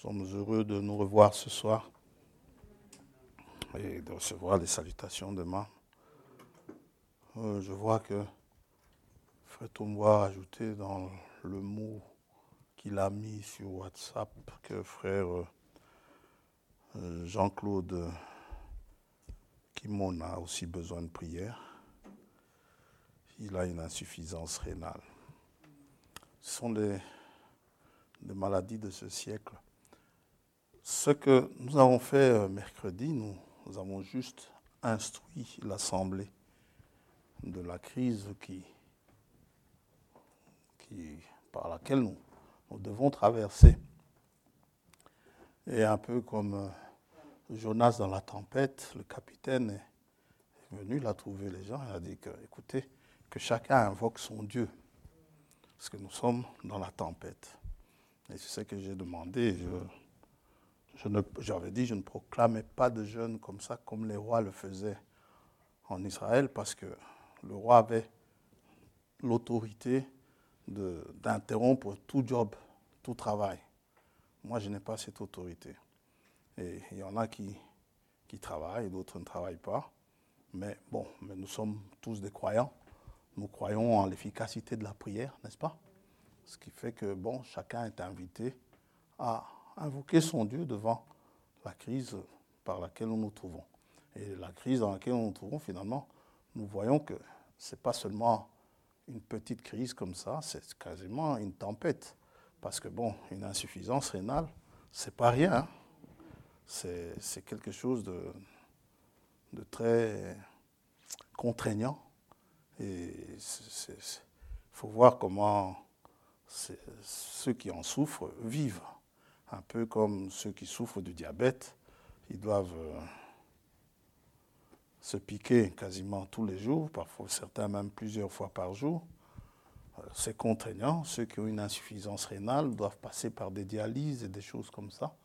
sommes heureux de nous revoir ce soir et de recevoir les salutations de membres. Je vois que Frère Tombois a ajouté dans le mot qu'il a mis sur WhatsApp que Frère Jean-Claude Kimon a aussi besoin de prière. Il a une insuffisance rénale. Ce sont des maladies de ce siècle. Ce que nous avons fait mercredi, nous avons juste instruit l'Assemblée de la crise par laquelle nous devons traverser. Et un peu comme Jonas dans la tempête, le capitaine est venu, il a trouvé les gens, il a dit que, écoutez, que chacun invoque son Dieu, parce que nous sommes dans la tempête. Et c'est ce que j'ai demandé. J'avais dit, je ne proclamais pas de jeûne comme ça, comme les rois le faisaient en Israël, parce que le roi avait l'autorité d'interrompre tout job, tout travail. Moi, je n'ai pas cette autorité. Et il y en a qui travaillent, d'autres ne travaillent pas. Mais bon, nous sommes tous des croyants. Nous croyons en l'efficacité de la prière, n'est-ce pas? Ce qui fait que, bon, chacun est invité à invoquer son Dieu devant la crise par laquelle nous nous trouvons. Et la crise dans laquelle nous nous trouvons, finalement, nous voyons que ce n'est pas seulement une petite crise comme ça, c'est quasiment une tempête. Parce que, bon, une insuffisance rénale, ce n'est pas rien. Hein? C'est quelque chose de très contraignant. Et il faut voir comment ceux qui en souffrent vivent. Un peu comme ceux qui souffrent du diabète, ils doivent se piquer quasiment tous les jours, parfois certains même plusieurs fois par jour. C'est contraignant. Ceux qui ont une insuffisance rénale doivent passer par des dialyses et des choses comme ça.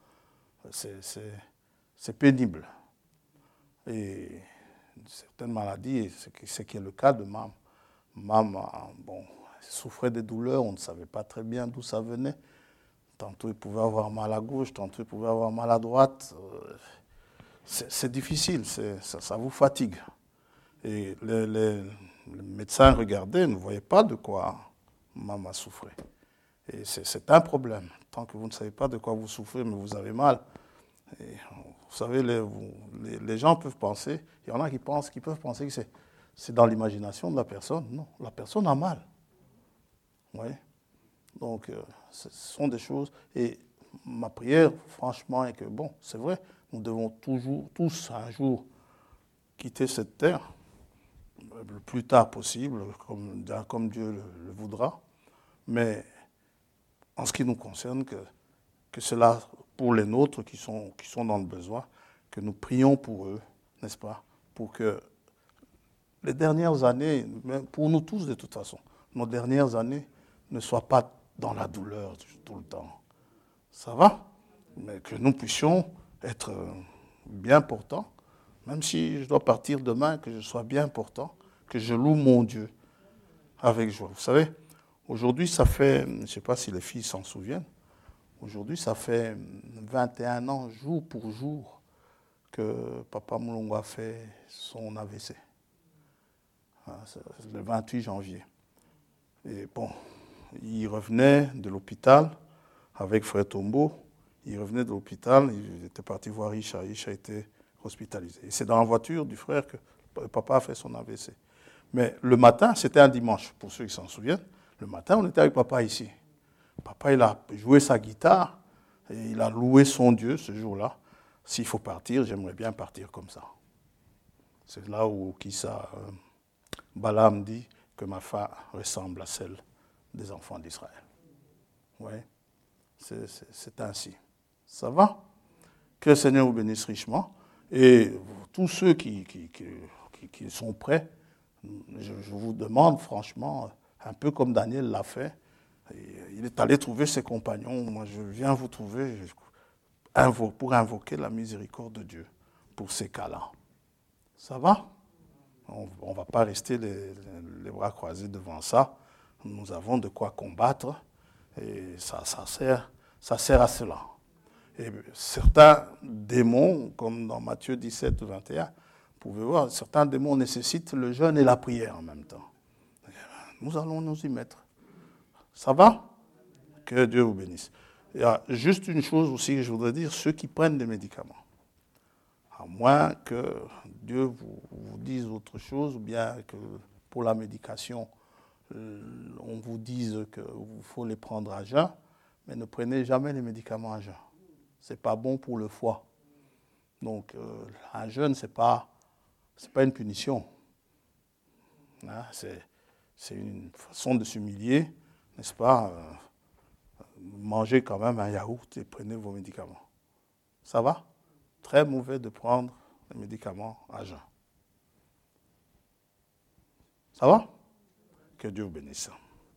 C'est pénible. Et certaines maladies, ce qui est le cas de Mam. Mam, bon, souffrait des douleurs, on ne savait pas très bien d'où ça venait. Tantôt il pouvait avoir mal à gauche, tantôt il pouvait avoir mal à droite. C'est difficile, ça vous fatigue. Et les médecins regardaient, ne voyaient pas de quoi Maman souffrait. Et c'est un problème. Tant que vous ne savez pas de quoi vous souffrez, mais vous avez mal. Et vous savez, les gens peuvent penser, il y en a qui peuvent penser que c'est dans l'imagination de la personne. Non, la personne a mal. Oui. Donc, ce sont des choses. Et ma prière, franchement, est que, bon, c'est vrai, nous devons tous un jour quitter cette terre, le plus tard possible, comme Dieu le voudra. Mais en ce qui nous concerne, que cela, pour les nôtres qui sont dans le besoin, que nous prions pour eux, n'est-ce pas, pour que les dernières années, pour nous tous de toute façon, nos dernières années ne soient pas dans la douleur tout le temps. Ça va? Mais que nous puissions être bien portants, même si je dois partir demain, que je sois bien portant, que je loue mon Dieu avec joie. Vous savez, aujourd'hui, ça fait, je ne sais pas si les filles s'en souviennent, aujourd'hui, ça fait 21 ans, jour pour jour, que Papa Moulongo a fait son AVC. C'est le 28 janvier. Et bon, il revenait de l'hôpital avec Frère Tombo. Il revenait de l'hôpital, il était parti voir Isha. Isha était hospitalisé. Et c'est dans la voiture du frère que papa a fait son AVC. Mais le matin, c'était un dimanche, pour ceux qui s'en souviennent. Le matin, on était avec papa ici. Papa, il a joué sa guitare et il a loué son Dieu ce jour-là. S'il faut partir, j'aimerais bien partir comme ça. C'est là où Balaam dit que ma fin ressemble à celle des enfants d'Israël. Oui, c'est ainsi. Ça va? Que le Seigneur vous bénisse richement. Et tous ceux qui sont prêts, je vous demande franchement, un peu comme Daniel l'a fait, il est allé trouver ses compagnons. Moi, je viens vous trouver pour invoquer la miséricorde de Dieu pour ces cas-là. Ça va? On ne va pas rester les bras croisés devant ça. Nous avons de quoi combattre et ça sert à cela. Et certains démons, comme dans Matthieu 17, 21, vous pouvez voir, certains démons nécessitent le jeûne et la prière en même temps. Nous allons nous y mettre. Ça va? Que Dieu vous bénisse. Il y a juste une chose aussi que je voudrais dire, ceux qui prennent des médicaments. À moins que Dieu vous dise autre chose, ou bien que pour la médication, on vous dise qu'il faut les prendre à jeun, mais ne prenez jamais les médicaments à jeun. Ce n'est pas bon pour le foie. Donc, un jeûne, ce n'est pas une punition. Hein, c'est une façon de s'humilier, n'est-ce pas? Mangez quand même un yaourt et prenez vos médicaments. Ça va? Très mauvais de prendre les médicaments à jeun. Ça va? Que Dieu vous bénisse.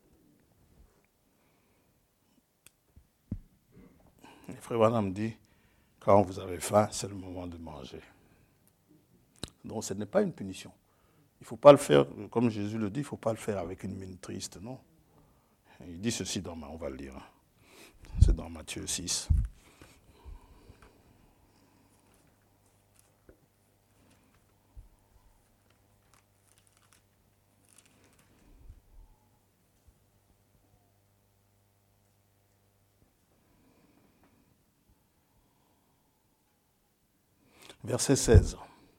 Le frère Branham dit, quand vous avez faim, c'est le moment de manger. Donc ce n'est pas une punition. Il ne faut pas le faire, comme Jésus le dit, il ne faut pas le faire avec une mine triste, non. Il dit ceci on va le lire. C'est dans Matthieu 6. Verset 16.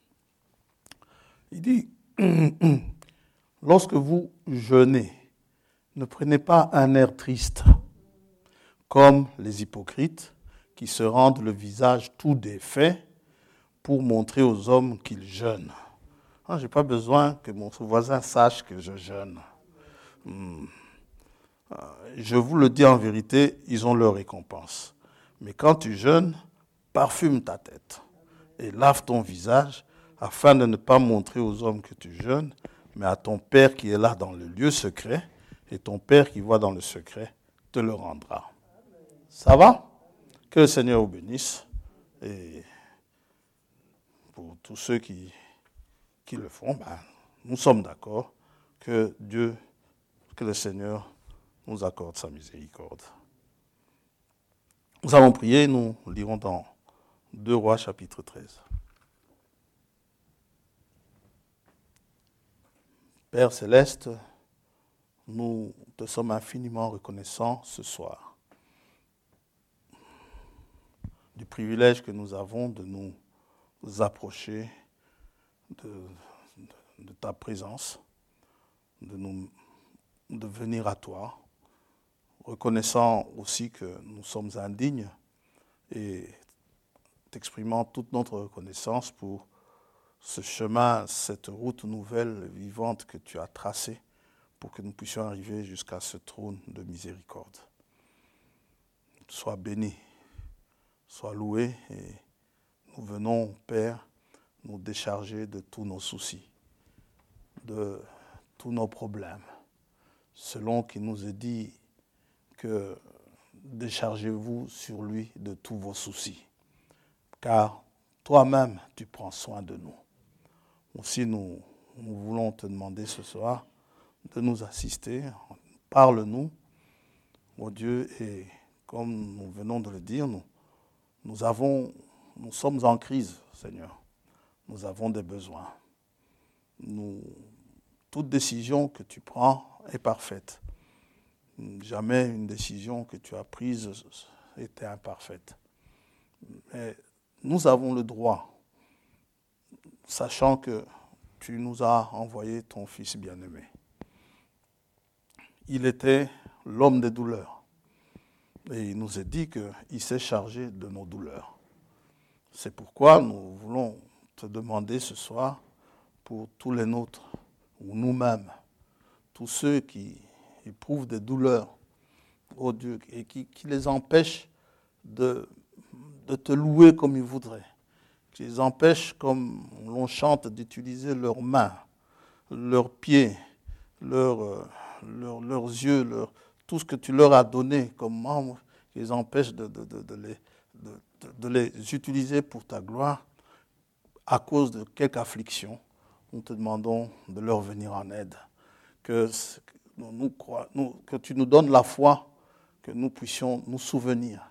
Il dit, lorsque vous jeûnez, ne prenez pas un air triste, comme les hypocrites qui se rendent le visage tout défait pour montrer aux hommes qu'ils jeûnent. Je n'ai pas besoin que mon voisin sache que je jeûne. Je vous le dis en vérité, ils ont leur récompense. Mais quand tu jeûnes, parfume ta tête et lave ton visage, afin de ne pas montrer aux hommes que tu jeûnes, mais à ton Père qui est là dans le lieu secret, et ton Père qui voit dans le secret te le rendra. Ça va? Que le Seigneur vous bénisse. Et pour tous ceux qui le font, nous sommes d'accord que le Seigneur nous accorde sa miséricorde. Nous allons prier, nous lirons dans 2 Rois chapitre 13. Père céleste, nous te sommes infiniment reconnaissants ce soir du privilège que nous avons de nous approcher de ta présence, de venir à toi, reconnaissant aussi que nous sommes indignes et t'exprimant toute notre reconnaissance pour ce chemin, cette route nouvelle, vivante que tu as tracée pour que nous puissions arriver jusqu'à ce trône de miséricorde. Sois béni, sois loué et nous venons, Père, nous décharger de tous nos soucis, de tous nos problèmes, selon qu'il nous est dit que déchargez-vous sur lui de tous vos soucis, car toi-même tu prends soin de nous. Aussi nous voulons te demander ce soir de nous assister, parle-nous, ô Dieu, et comme nous venons de le dire, nous sommes en crise, Seigneur. Nous avons des besoins. Toute décision que tu prends est parfaite. Jamais une décision que tu as prise était imparfaite. Mais nous avons le droit, sachant que tu nous as envoyé ton Fils bien-aimé. Il était l'homme des douleurs. Et il nous est dit qu'il s'est chargé de nos douleurs. C'est pourquoi nous voulons te demander ce soir pour tous les nôtres, ou nous-mêmes, tous ceux qui éprouvent des douleurs, ô Dieu, et qui les empêchent de te louer comme ils voudraient, qui les empêchent, comme l'on chante, d'utiliser leurs mains, leurs pieds, leurs yeux, tout ce que tu leur as donné comme membres, qui les empêchent de les utiliser pour ta gloire à cause de quelque affliction. Nous te demandons de leur venir en aide, que tu nous donnes la foi, que nous puissions nous souvenir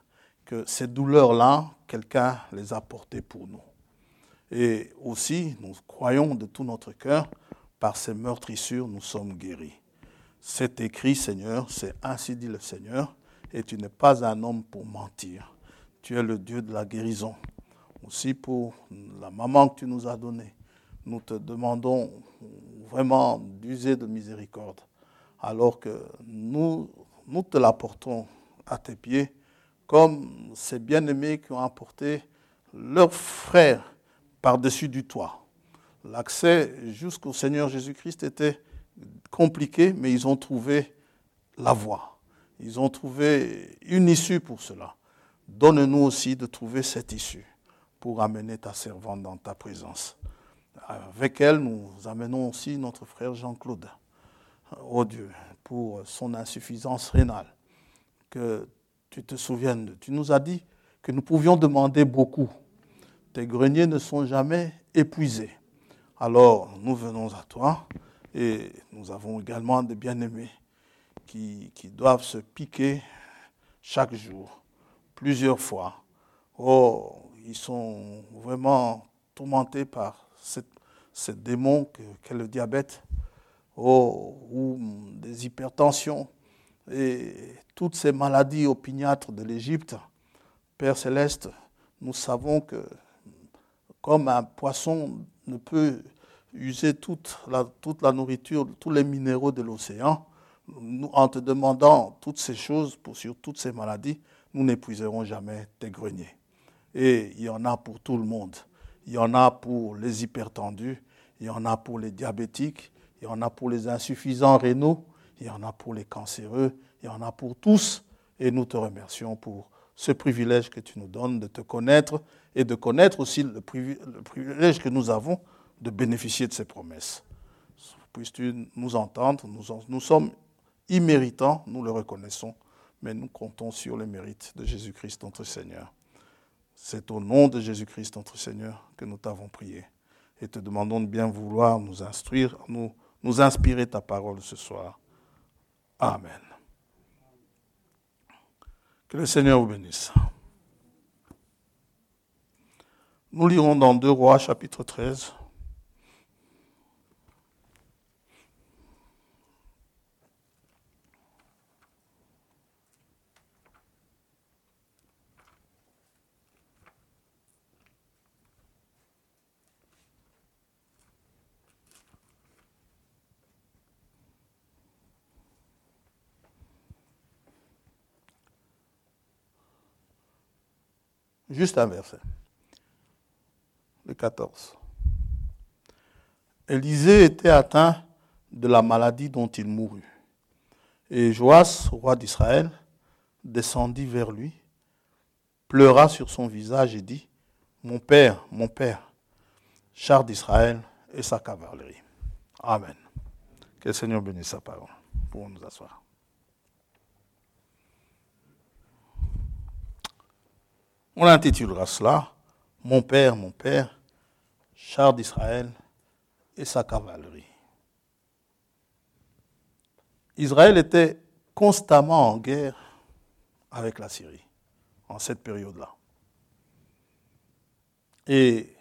que ces douleurs-là, quelqu'un les a portées pour nous. Et aussi, nous croyons de tout notre cœur, par ces meurtrissures, nous sommes guéris. C'est écrit, Seigneur, c'est ainsi dit le Seigneur, et tu n'es pas un homme pour mentir. Tu es le Dieu de la guérison. Aussi pour la maman que tu nous as donnée, nous te demandons vraiment d'user de miséricorde, alors que nous te l'apportons à tes pieds, comme ces bien-aimés qui ont apporté leurs frères par-dessus du toit. L'accès jusqu'au Seigneur Jésus-Christ était compliqué, mais ils ont trouvé la voie. Ils ont trouvé une issue pour cela. Donne-nous aussi de trouver cette issue pour amener ta servante dans ta présence. Avec elle, nous amenons aussi notre frère Jean-Claude. Oh Dieu, pour son insuffisance rénale, que tu te souviennes de. Tu nous as dit que nous pouvions demander beaucoup. Tes greniers ne sont jamais épuisés. Alors, nous venons à toi et nous avons également des bien-aimés qui doivent se piquer chaque jour, plusieurs fois. Oh, ils sont vraiment tourmentés par ce démon qu'est le diabète, ou des hypertensions et toutes ces maladies opiniâtres de l'Égypte. Père Céleste, nous savons que comme un poisson ne peut user toute la nourriture, tous les minéraux de l'océan, en te demandant toutes ces choses sur toutes ces maladies, nous n'épuiserons jamais tes greniers. Et il y en a pour tout le monde. Il y en a pour les hypertendus, il y en a pour les diabétiques, il y en a pour les insuffisants rénaux, il y en a pour les cancéreux, il y en a pour tous. Et nous te remercions pour ce privilège que tu nous donnes de te connaître et de connaître aussi le privilège que nous avons de bénéficier de ces promesses. Puisses-tu nous entendre, nous sommes imméritants, nous le reconnaissons, mais nous comptons sur les mérites de Jésus-Christ notre Seigneur. C'est au nom de Jésus-Christ notre Seigneur que nous t'avons prié et te demandons de bien vouloir nous instruire, nous inspirer ta parole ce soir. Amen. Que le Seigneur vous bénisse. Nous lirons dans 2 Rois, chapitre 13. Juste un verset. Le 14. Élisée était atteint de la maladie dont il mourut. Et Joas, roi d'Israël, descendit vers lui, pleura sur son visage et dit, mon père, char d'Israël et sa cavalerie. Amen. Que le Seigneur bénisse sa parole. Pour nous asseoir. On intitulera cela « Mon père, char d'Israël et sa cavalerie ». Israël était constamment en guerre avec la Syrie en cette période-là. Et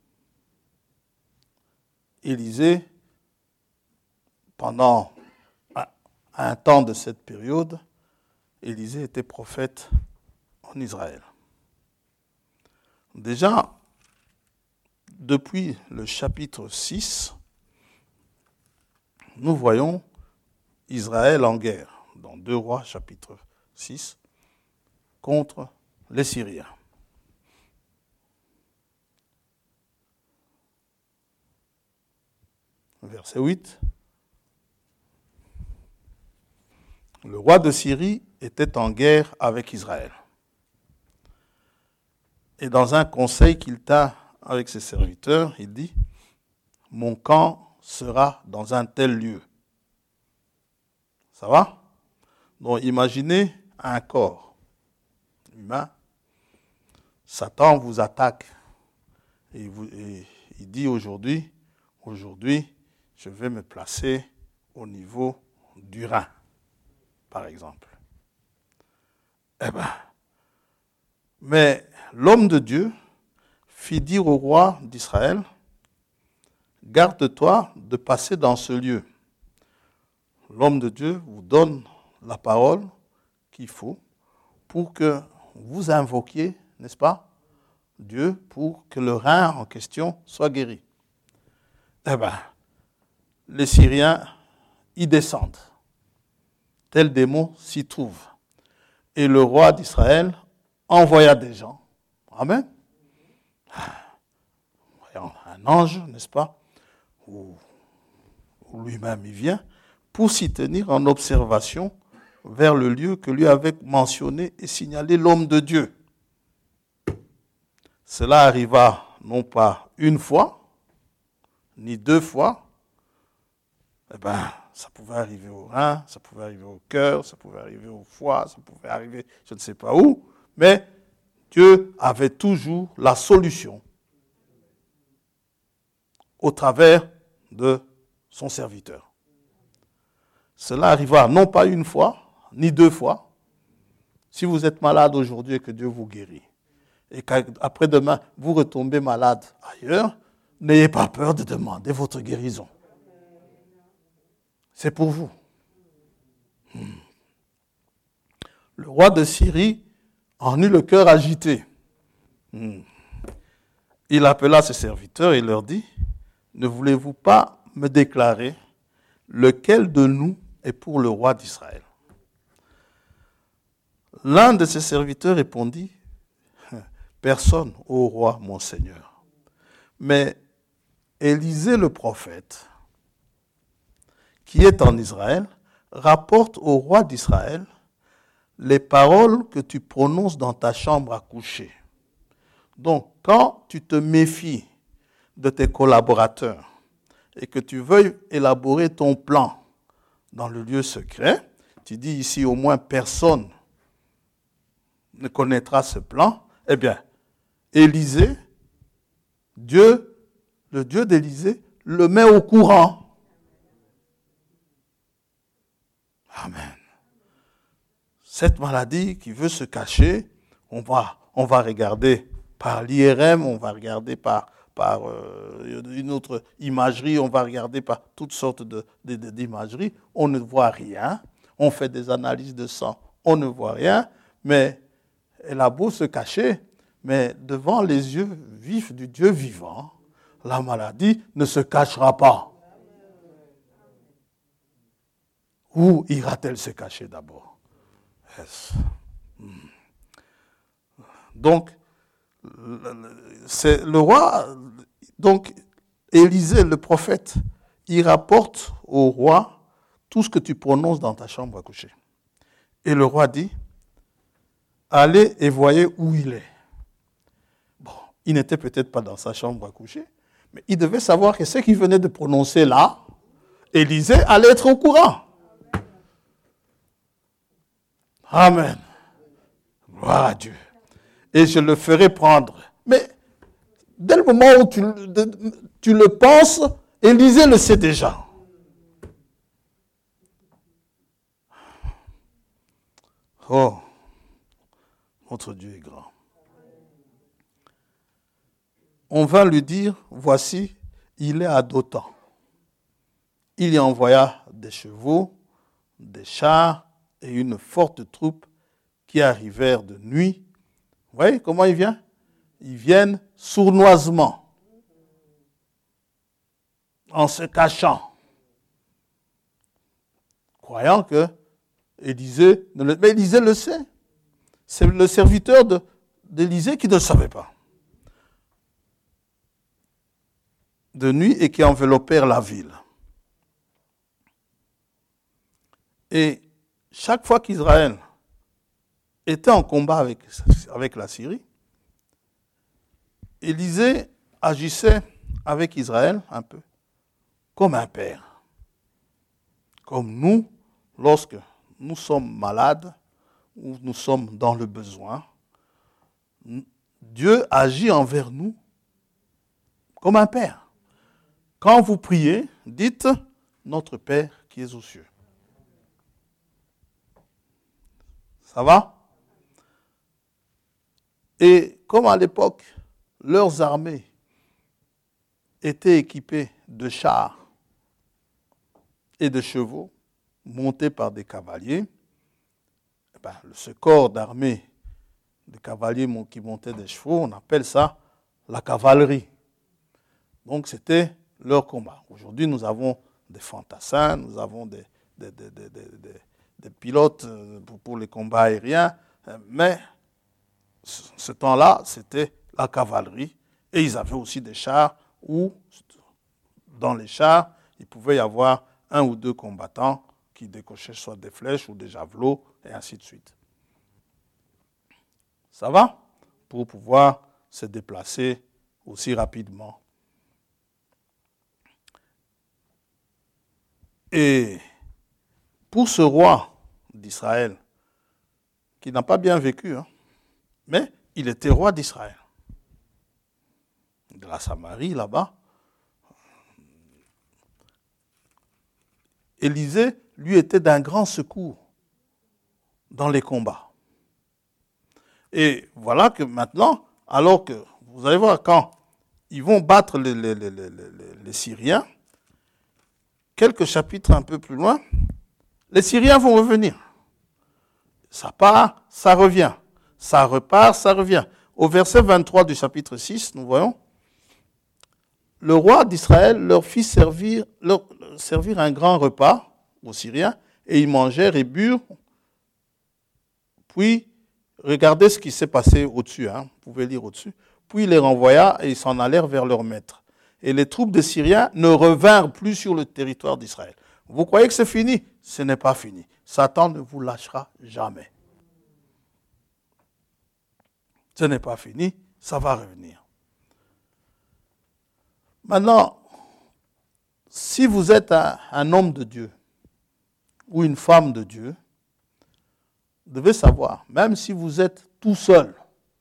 Élisée, pendant un temps de cette période, Élisée était prophète en Israël. Déjà, depuis le chapitre 6, nous voyons Israël en guerre, dans 2 Rois, chapitre 6, contre les Syriens. Verset 8. Le roi de Syrie était en guerre avec Israël. Et dans un conseil qu'il tint avec ses serviteurs, il dit, « Mon camp sera dans un tel lieu. » Ça va? Donc imaginez un corps humain. Satan vous attaque. Et il dit aujourd'hui, je vais me placer au niveau du rein, par exemple. Eh bien, Mais l'homme de Dieu fit dire au roi d'Israël, « Garde-toi de passer dans ce lieu. » L'homme de Dieu vous donne la parole qu'il faut pour que vous invoquiez, n'est-ce pas, Dieu pour que le rein en question soit guéri. Eh bien, les Syriens y descendent. Tel démon s'y trouve. Et le roi d'Israël envoya des gens. Amen. Un ange, n'est-ce pas, ou lui-même il vient, pour s'y tenir en observation vers le lieu que lui avait mentionné et signalé l'homme de Dieu. Cela arriva non pas une fois, ni deux fois. Eh bien, ça pouvait arriver au rein, ça pouvait arriver au cœur, ça pouvait arriver au foie, ça pouvait arriver je ne sais pas où, mais Dieu avait toujours la solution au travers de son serviteur. Cela arriva non pas une fois, ni deux fois. Si vous êtes malade aujourd'hui et que Dieu vous guérit, et qu'après-demain, vous retombez malade ailleurs, n'ayez pas peur de demander votre guérison. C'est pour vous. Le roi de Syrie en eut le cœur agité. Il appela ses serviteurs et leur dit, « Ne voulez-vous pas me déclarer lequel de nous est pour le roi d'Israël ?» L'un de ses serviteurs répondit, « Personne, ô roi, mon Seigneur. Mais Élisée le prophète, qui est en Israël, rapporte au roi d'Israël les paroles que tu prononces dans ta chambre à coucher. Donc, quand tu te méfies de tes collaborateurs et que tu veuilles élaborer ton plan dans le lieu secret, tu dis ici au moins personne ne connaîtra ce plan, eh bien, Élisée, Dieu, le Dieu d'Élisée, le met au courant. Amen. Cette maladie qui veut se cacher, on va regarder par l'IRM, on va regarder par une autre imagerie, on va regarder par toutes sortes d'imageries, on ne voit rien, on fait des analyses de sang, on ne voit rien, mais elle a beau se cacher, mais devant les yeux vifs du Dieu vivant, la maladie ne se cachera pas. Où ira-t-elle se cacher d'abord? Yes. Donc, c'est le roi, donc Élisée, le prophète, il rapporte au roi tout ce que tu prononces dans ta chambre à coucher. Et le roi dit, allez et voyez où il est. Bon, il n'était peut-être pas dans sa chambre à coucher, mais il devait savoir que ce qu'il venait de prononcer là, Élisée allait être au courant. Amen. Gloire à Dieu. Et je le ferai prendre. Mais dès le moment où tu le penses, Élisée le sait déjà. Oh, notre Dieu est grand. On va lui dire, voici, il est à Dothan. Il y envoya des chevaux, des chars et une forte troupe qui arrivèrent de nuit. Vous voyez comment il vient? Ils viennent sournoisement, en se cachant, croyant que Élisée, mais Élisée le sait. C'est le serviteur d'Élisée qui ne le savait pas. De nuit et qui enveloppèrent la ville. Et chaque fois qu'Israël était en combat avec la Syrie, Élisée agissait avec Israël un peu comme un père. Comme nous, lorsque nous sommes malades ou nous sommes dans le besoin, Dieu agit envers nous comme un père. Quand vous priez, dites « Notre Père qui es aux cieux ». Ça va? Et comme à l'époque, leurs armées étaient équipées de chars et de chevaux montés par des cavaliers, ce corps d'armée de cavaliers qui montaient des chevaux, on appelle ça la cavalerie. Donc c'était leur combat. Aujourd'hui, nous avons des fantassins, nous avons des pilotes pour les combats aériens, mais ce temps-là, c'était la cavalerie. Et ils avaient aussi des chars où, dans les chars, il pouvait y avoir 1 ou 2 combattants qui décochaient soit des flèches ou des javelots, et ainsi de suite. Ça va? Pour pouvoir se déplacer aussi rapidement. Et pour ce roi d'Israël, qui n'a pas bien vécu, mais il était roi d'Israël, de la Samarie là-bas, Élisée lui était d'un grand secours dans les combats. Et voilà que maintenant, alors que, vous allez voir, quand ils vont battre les Syriens, quelques chapitres un peu plus loin, les Syriens vont revenir. Ça part, ça revient. Ça repart, ça revient. Au verset 23 du chapitre 6, nous voyons, le roi d'Israël leur fit servir un grand repas aux Syriens, et ils mangèrent et burent. Puis, regardez ce qui s'est passé au-dessus, vous pouvez lire au-dessus. Puis il les renvoya et ils s'en allèrent vers leur maître. Et les troupes des Syriens ne revinrent plus sur le territoire d'Israël. Vous croyez que c'est fini? Ce n'est pas fini. Satan ne vous lâchera jamais. Ce n'est pas fini, ça va revenir. Maintenant, si vous êtes un homme de Dieu ou une femme de Dieu, vous devez savoir, même si vous êtes tout seul,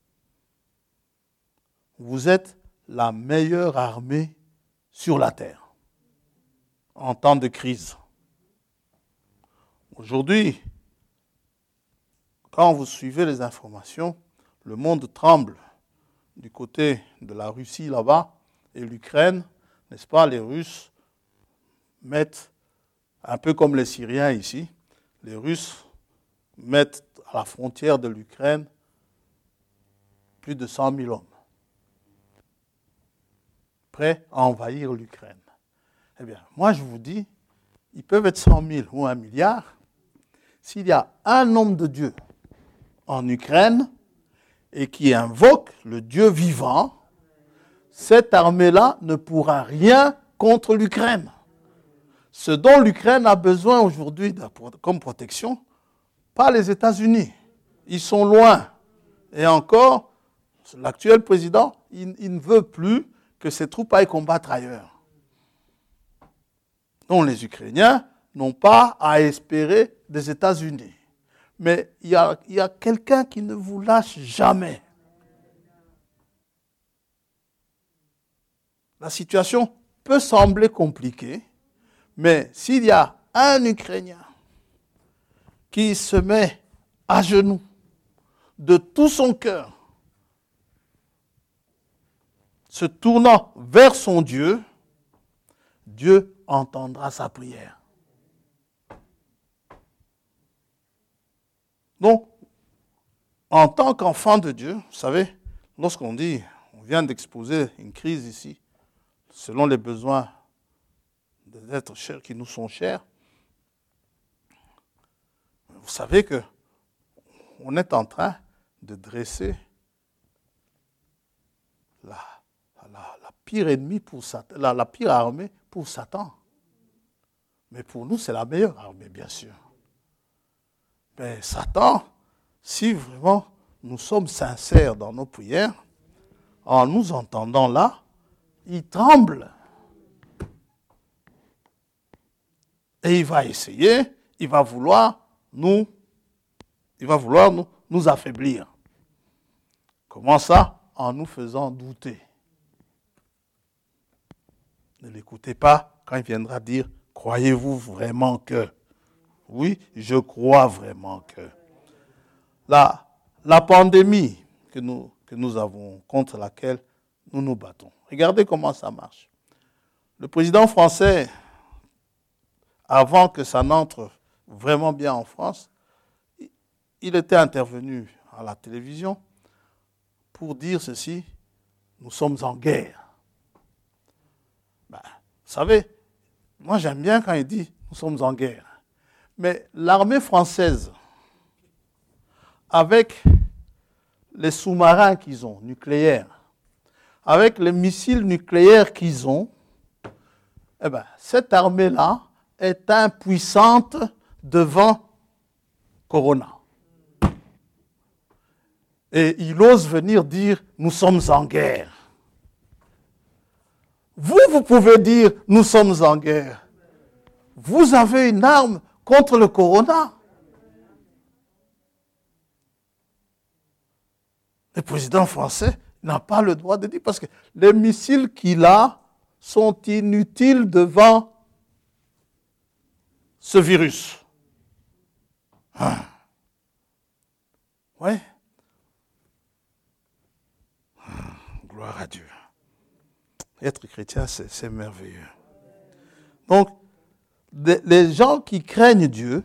vous êtes la meilleure armée sur la terre en temps de crise. Aujourd'hui, quand vous suivez les informations, le monde tremble du côté de la Russie là-bas et l'Ukraine, n'est-ce pas? Les Russes mettent, un peu comme les Syriens ici, les Russes mettent à la frontière de l'Ukraine plus de 100 000 hommes prêts à envahir l'Ukraine. Eh bien, moi je vous dis, ils peuvent être 100 000 ou 1 milliard. S'il y a un homme de Dieu en Ukraine et qui invoque le Dieu vivant, cette armée-là ne pourra rien contre l'Ukraine. Ce dont l'Ukraine a besoin aujourd'hui comme protection, pas les États-Unis. Ils sont loin. Et encore, l'actuel président, il ne veut plus que ses troupes aillent combattre ailleurs. Donc les Ukrainiens n'ont pas à espérer des États-Unis. Mais il y a quelqu'un qui ne vous lâche jamais. La situation peut sembler compliquée, mais s'il y a un Ukrainien qui se met à genoux de tout son cœur, se tournant vers son Dieu, Dieu entendra sa prière. Donc, en tant qu'enfant de Dieu, vous savez, lorsqu'on dit, on vient d'exposer une crise ici, selon les besoins des êtres chers qui nous sont chers, vous savez que on est en train de dresser la pire ennemi pour Satan, la pire armée pour Satan. Mais pour nous, c'est la meilleure armée, bien sûr. Mais Satan, si vraiment nous sommes sincères dans nos prières, en nous entendant là, il tremble. Et il va essayer, il va vouloir nous affaiblir. Comment ça? En nous faisant douter. Ne l'écoutez pas quand il viendra dire « Croyez-vous vraiment que ?» Oui, je crois vraiment que. La pandémie que que nous avons, contre laquelle nous nous battons. Regardez comment ça marche. Le président français, avant que ça n'entre vraiment bien en France, il était intervenu à la télévision pour dire ceci: nous sommes en guerre. Vous savez, moi j'aime bien quand il dit nous sommes en guerre. Mais l'armée française, avec les sous-marins qu'ils ont, nucléaires, avec les missiles nucléaires qu'ils ont, cette armée-là est impuissante devant Corona. Et il ose venir dire nous sommes en guerre. Vous pouvez dire nous sommes en guerre. Vous avez une arme contre le Corona. Le président français n'a pas le droit de dire, parce que les missiles qu'il a sont inutiles devant ce virus. Oui. Gloire à Dieu. Être chrétien, c'est merveilleux. Donc, les gens qui craignent Dieu,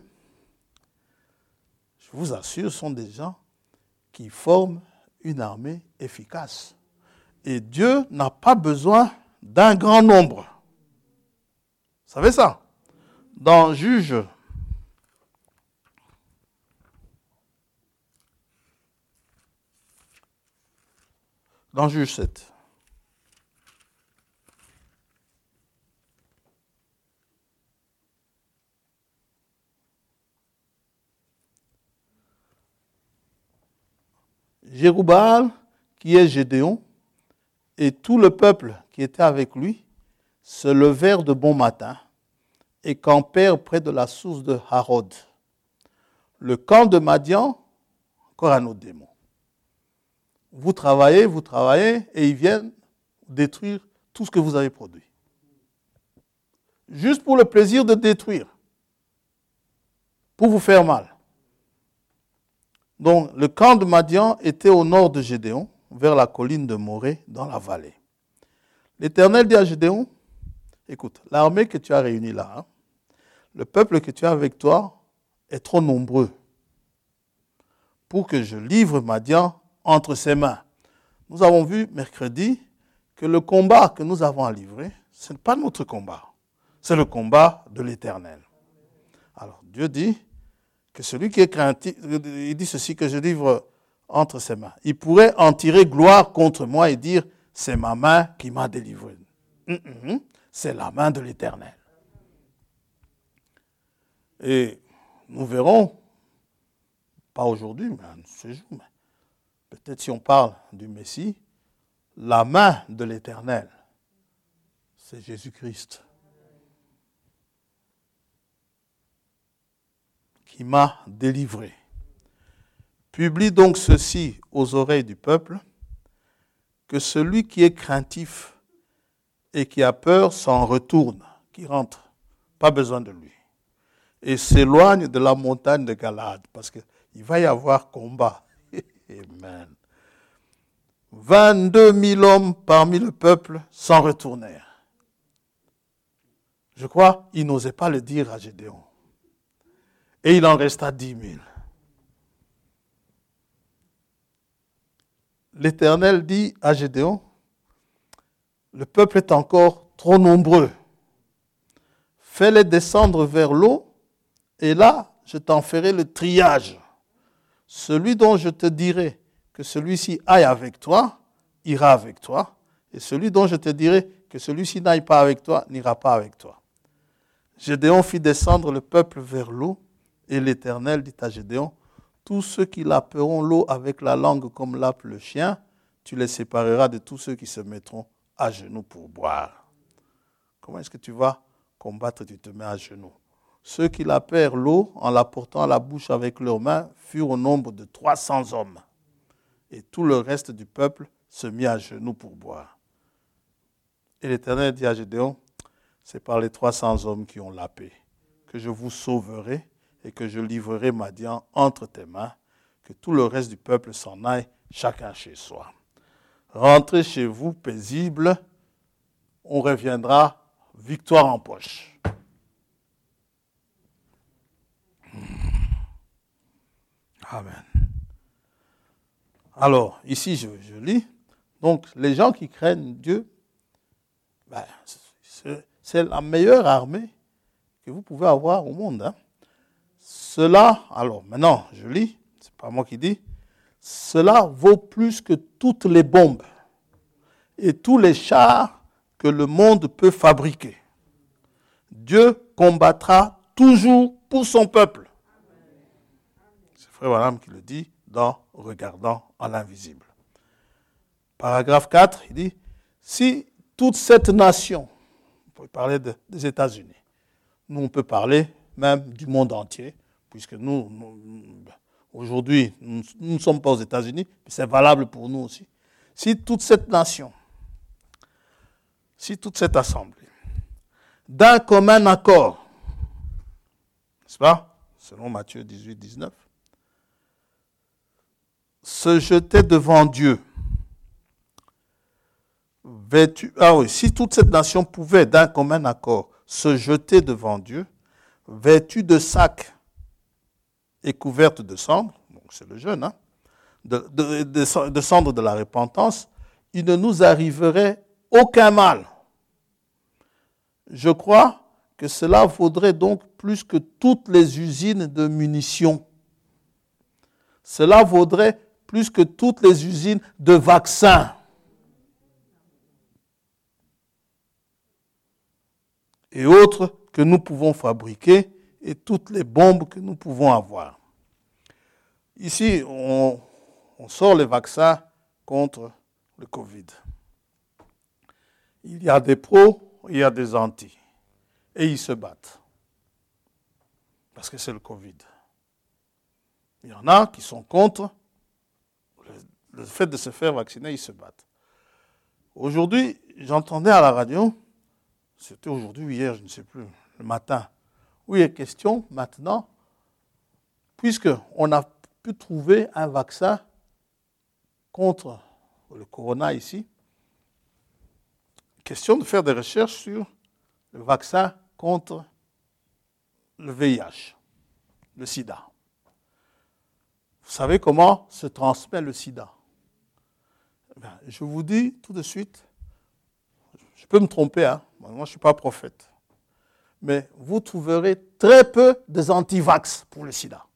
je vous assure, sont des gens qui forment une armée efficace. Et Dieu n'a pas besoin d'un grand nombre. Vous savez ça? Dans Juge 7. Jérubaal, qui est Gédéon, et tout le peuple qui était avec lui, se levèrent de bon matin et campèrent près de la source de Harod. Le camp de Madian, encore un autre démon. Vous travaillez, et ils viennent détruire tout ce que vous avez produit. Juste pour le plaisir de détruire, pour vous faire mal. Donc, le camp de Madian était au nord de Gédéon, vers la colline de Morée, dans la vallée. L'Éternel dit à Gédéon, écoute, l'armée que tu as réunie là, le peuple que tu as avec toi est trop nombreux pour que je livre Madian entre ses mains. Nous avons vu mercredi que le combat que nous avons à livrer, ce n'est pas notre combat, c'est le combat de l'Éternel. Alors, Dieu dit que celui qui est craintif, il dit ceci, que je livre entre ses mains. Il pourrait en tirer gloire contre moi et dire, c'est ma main qui m'a délivré. C'est la main de l'Éternel. Et nous verrons, pas aujourd'hui, mais un ce jour, mais peut-être si on parle du Messie, la main de l'Éternel, c'est Jésus-Christ. Qui m'a délivré. Publie donc ceci aux oreilles du peuple, que celui qui est craintif et qui a peur s'en retourne, qui rentre, pas besoin de lui, et s'éloigne de la montagne de Galade, parce qu'il va y avoir combat. Amen. 22 000 hommes parmi le peuple s'en retournèrent. Je crois qu'il n'osait pas le dire à Gédéon. Et il en resta 10 000. L'Éternel dit à Gédéon, le peuple est encore trop nombreux. Fais-les descendre vers l'eau, et là, je t'en ferai le triage. Celui dont je te dirai que celui-ci aille avec toi, ira avec toi. Et celui dont je te dirai que celui-ci n'aille pas avec toi, n'ira pas avec toi. Gédéon fit descendre le peuple vers l'eau, et l'Éternel dit à Gédéon, tous ceux qui laperont l'eau avec la langue comme lappe le chien, tu les sépareras de tous ceux qui se mettront à genoux pour boire. Comment est-ce que tu vas combattre? Tu te mets à genoux. Ceux qui lapèrent l'eau en la portant à la bouche avec leurs mains furent au nombre de 300 hommes. Et tout le reste du peuple se mit à genoux pour boire. Et l'Éternel dit à Gédéon, c'est par les 300 hommes qui ont lapé que je vous sauverai et que je livrerai Madian entre tes mains, que tout le reste du peuple s'en aille chacun chez soi. Rentrez chez vous paisible, on reviendra victoire en poche. Amen. Alors, ici, je lis. Donc, les gens qui craignent Dieu, c'est la meilleure armée que vous pouvez avoir au monde. Hein. Cela, alors maintenant, je lis, c'est pas moi qui dis, cela vaut plus que toutes les bombes et tous les chars que le monde peut fabriquer. Dieu combattra toujours pour son peuple. C'est Frère Branham qui le dit dans Regardant en l'invisible. Paragraphe 4, il dit, si toute cette nation, on peut parler des États-Unis, nous on peut parler même du monde entier, puisque nous aujourd'hui, nous ne sommes pas aux États-Unis, mais c'est valable pour nous aussi. Si toute cette nation, si toute cette assemblée, d'un commun accord, n'est-ce pas, selon Matthieu 18, 19, se jetait devant Dieu, si toute cette nation pouvait d'un commun accord se jeter devant Dieu, vêtue de sacs et couverte de cendres, donc c'est le jeûne, hein, de cendres de la repentance, il ne nous arriverait aucun mal. Je crois que cela vaudrait donc plus que toutes les usines de munitions. Cela vaudrait plus que toutes les usines de vaccins. Et autres que nous pouvons fabriquer et toutes les bombes que nous pouvons avoir. Ici, on sort les vaccins contre le Covid. Il y a des pros, il y a des antis. Et ils se battent. Parce que c'est le Covid. Il y en a qui sont contre le fait de se faire vacciner, ils se battent. Aujourd'hui, j'entendais à la radio, c'était aujourd'hui ou hier, je ne sais plus, le matin, où il est question maintenant, puisqu'on a pu trouver un vaccin contre le corona ici, question de faire des recherches sur le vaccin contre le VIH, le sida. Vous savez comment se transmet le sida? Je vous dis tout de suite, je peux me tromper, hein? Moi je ne suis pas prophète, mais vous trouverez très peu des anti-vax pour le sida.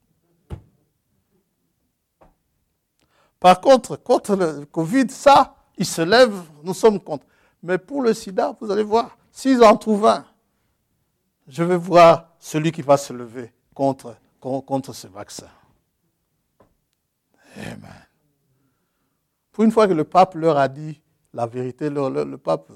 Par contre, contre le Covid, ça, ils se lèvent, nous sommes contre. Mais pour le sida, vous allez voir, s'ils en trouvent un, je vais voir celui qui va se lever contre ce vaccin. Amen. Pour une fois que le pape leur a dit la vérité, le pape,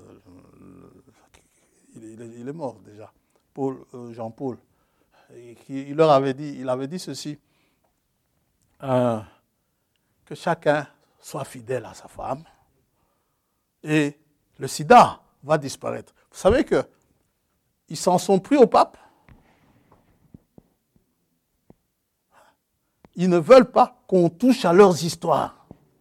il est mort déjà, Jean-Paul, il leur avait dit ceci, que chacun soit fidèle à sa femme et le sida va disparaître. Vous savez qu'ils s'en sont pris au pape. Ils ne veulent pas qu'on touche à leurs histoires.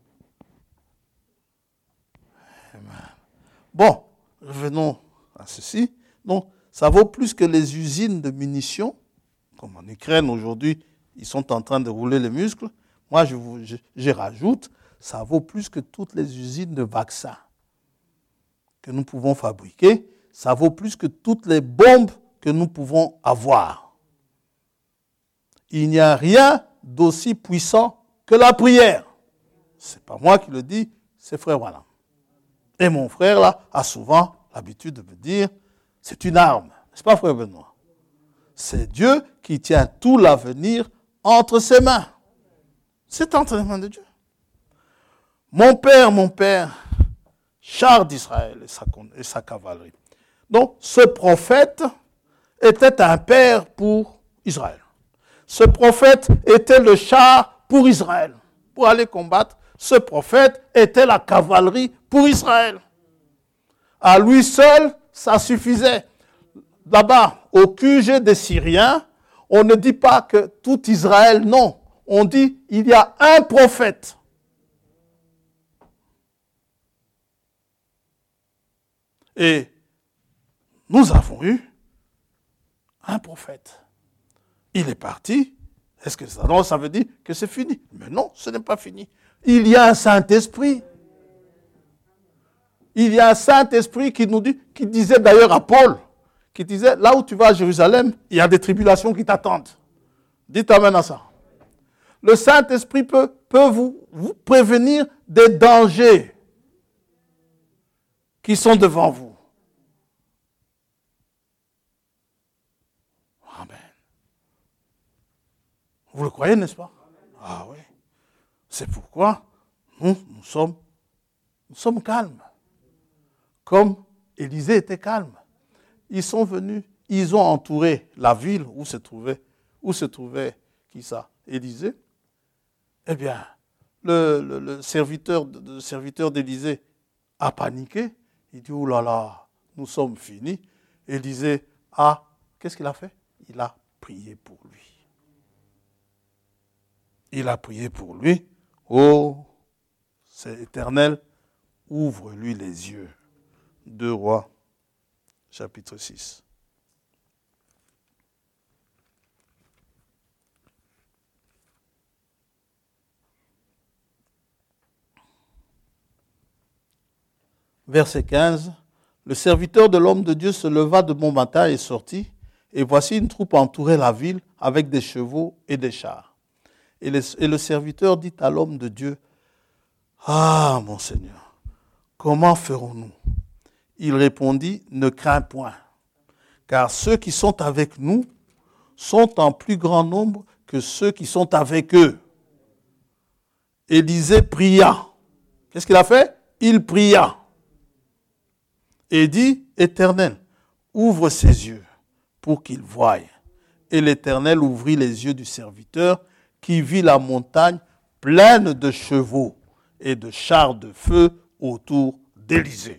Bon, revenons à ceci. Donc, ça vaut plus que les usines de munitions, comme en Ukraine aujourd'hui, ils sont en train de rouler les muscles. Moi, je rajoute, ça vaut plus que toutes les usines de vaccins que nous pouvons fabriquer. Ça vaut plus que toutes les bombes que nous pouvons avoir. Il n'y a rien d'aussi puissant que la prière. Ce n'est pas moi qui le dis, c'est Frère Branham. Et mon frère, là, a souvent l'habitude de me dire, c'est une arme. N'est-ce pas, Frère Benoît? C'est Dieu qui tient tout l'avenir entre ses mains. C'est entre les mains de Dieu. Mon père, char d'Israël et sa cavalerie. Donc, ce prophète était un père pour Israël. Ce prophète était le char pour Israël. Pour aller combattre, ce prophète était la cavalerie pour Israël. À lui seul, ça suffisait. Là-bas, au QG des Syriens, on ne dit pas que tout Israël, non. On dit il y a un prophète. Et nous avons eu un prophète. Il est parti. Est-ce que ça veut dire que c'est fini? Mais non, ce n'est pas fini. Il y a un Saint-Esprit. Il y a un Saint-Esprit qui nous dit, qui disait d'ailleurs à Paul, qui disait, là où tu vas à Jérusalem, il y a des tribulations qui t'attendent. Dites amen à ça. Le Saint-Esprit peut vous prévenir des dangers qui sont devant vous. Amen. Vous le croyez, n'est-ce pas? Ah oui. C'est pourquoi nous sommes calmes. Comme Élisée était calme. Ils sont venus, ils ont entouré la ville où se trouvait qui ça? Élisée. Eh bien, le serviteur d'Élisée a paniqué. Il dit, oh là là, nous sommes finis. Élisée qu'est-ce qu'il a fait? Il a prié pour lui. Il a prié pour lui. Oh, c'est éternel, ouvre-lui les yeux. 2 Rois, chapitre 6. Verset 15. Le serviteur de l'homme de Dieu se leva de bon matin et sortit, et voici une troupe entourait la ville avec des chevaux et des chars. Et le serviteur dit à l'homme de Dieu, « Ah, mon Seigneur, comment ferons-nous » Il répondit, « Ne crains point, car ceux qui sont avec nous sont en plus grand nombre que ceux qui sont avec eux. » Élisée pria. Qu'est-ce qu'il a fait? Il pria. Et dit, « Éternel, ouvre ses yeux pour qu'il voie. » Et l'Éternel ouvrit les yeux du serviteur qui vit la montagne pleine de chevaux et de chars de feu autour d'Élisée.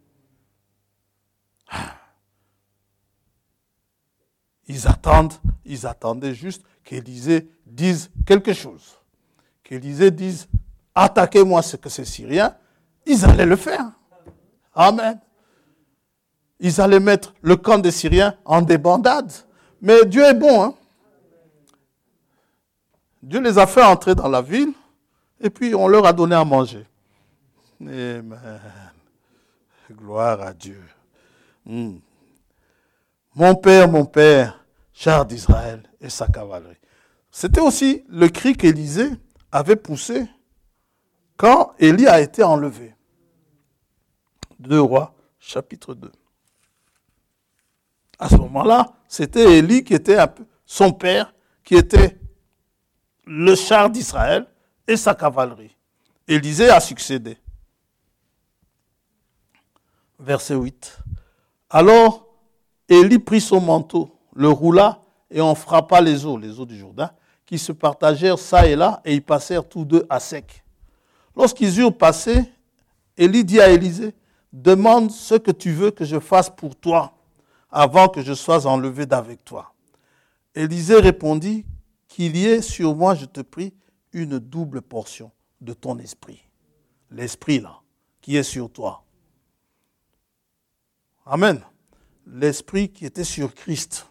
Ils attendaient juste qu'Élisée dise quelque chose. Qu'Élisée dise, attaquez-moi ce que ces Syriens, ils allaient le faire. Amen. Ils allaient mettre le camp des Syriens en débandade. Mais Dieu est bon. Hein? Dieu les a fait entrer dans la ville et puis on leur a donné à manger. Amen. Gloire à Dieu. Mon Père, char d'Israël et sa cavalerie. C'était aussi le cri qu'Élisée avait poussé quand Élie a été enlevé. 2 Rois, chapitre 2. À ce moment-là, c'était Élie qui était son père, qui était le char d'Israël et sa cavalerie. Élisée a succédé. Verset 8. Alors, Élie prit son manteau, le roula et en frappa les eaux du Jourdain, qui se partagèrent çà et là, et ils passèrent tous deux à sec. Lorsqu'ils eurent passé, Élie dit à Élisée, « Demande ce que tu veux que je fasse pour toi, avant que je sois enlevé d'avec toi. » Élisée répondit, « Qu'il y ait sur moi, je te prie, une double portion de ton esprit. » L'esprit là, qui est sur toi. Amen. L'esprit qui était sur Christ.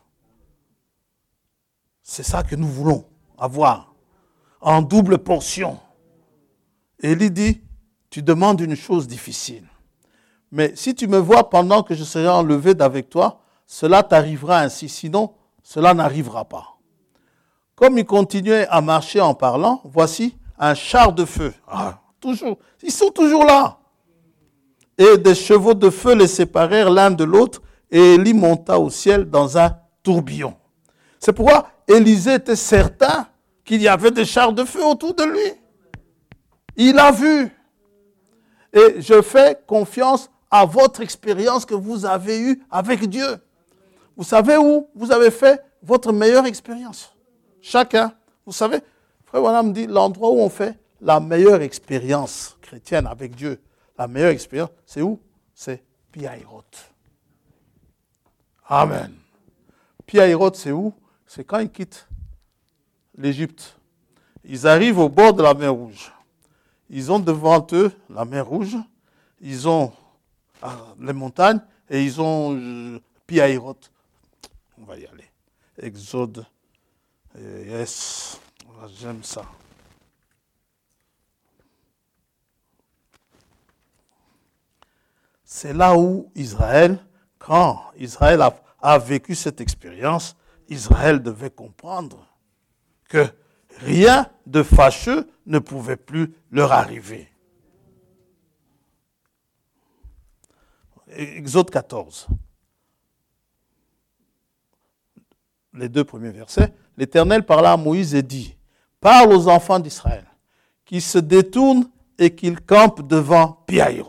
C'est ça que nous voulons avoir. En double portion. Élie dit, tu demandes une chose difficile. Mais si tu me vois pendant que je serai enlevé d'avec toi, cela t'arrivera ainsi. Sinon, cela n'arrivera pas. Comme il continuait à marcher en parlant, voici un char de feu. Toujours. Ils sont toujours là. Et des chevaux de feu les séparèrent l'un de l'autre, et Élie monta au ciel dans un tourbillon. C'est pourquoi Élisée était certain qu'il y avait des chars de feu autour de lui. Il a vu. Et je fais confiance à votre expérience que vous avez eue avec Dieu. Vous savez où vous avez fait votre meilleure expérience? Chacun. Vous savez, Frère Branham dit, l'endroit où on fait la meilleure expérience chrétienne avec Dieu, la meilleure expérience, c'est où? C'est Pi-Hahiroth. Amen. Pi-Hahiroth, c'est où? C'est quand ils quittent l'Égypte. Ils arrivent au bord de la mer Rouge. Ils ont devant eux la mer Rouge. Ils ont les montagnes et ils ont Pi-Hahiroth. On va y aller. Exode. Yes. J'aime ça. C'est là où Israël, quand Israël a vécu cette expérience, Israël devait comprendre que rien de fâcheux ne pouvait plus leur arriver. Exode 14. Les 2 premiers versets. L'Éternel parla à Moïse et dit, « Parle aux enfants d'Israël, qu'ils se détournent et qu'ils campent devant Pi-Hahiroth. »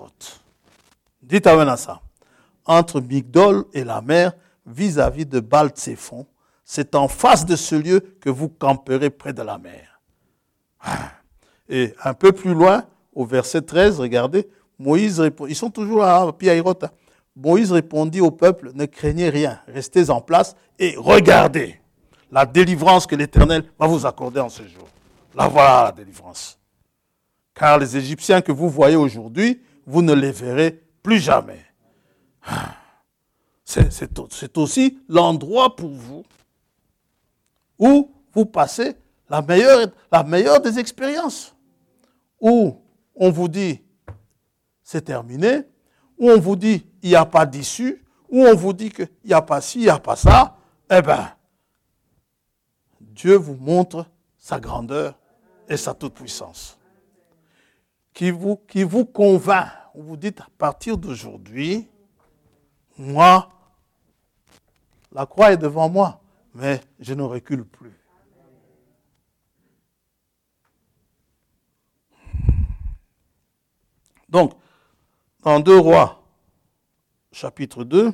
Dites amen à ça. Entre Migdol et la mer, vis-à-vis de Baal-Tséphon, c'est en face de ce lieu que vous camperez près de la mer. Et un peu plus loin, au verset 13, regardez, Moïse répond, ils sont toujours à Pi-Hahiroth. Moïse répondit au peuple, ne craignez rien, restez en place et regardez la délivrance que l'Éternel va vous accorder en ce jour. Là, voilà la délivrance. Car les Égyptiens que vous voyez aujourd'hui, vous ne les verrez plus jamais. C'est aussi l'endroit pour vous où vous passez la meilleure des expériences. Où on vous dit, c'est terminé, où on vous dit, il n'y a pas d'issue, où on vous dit qu'il n'y a pas ci, il n'y a pas ça, eh bien, Dieu vous montre sa grandeur et sa toute-puissance. Qui vous convainc. Vous vous dites, à partir d'aujourd'hui, moi, la croix est devant moi, mais je ne recule plus. Donc, dans 2 Rois, chapitre 2,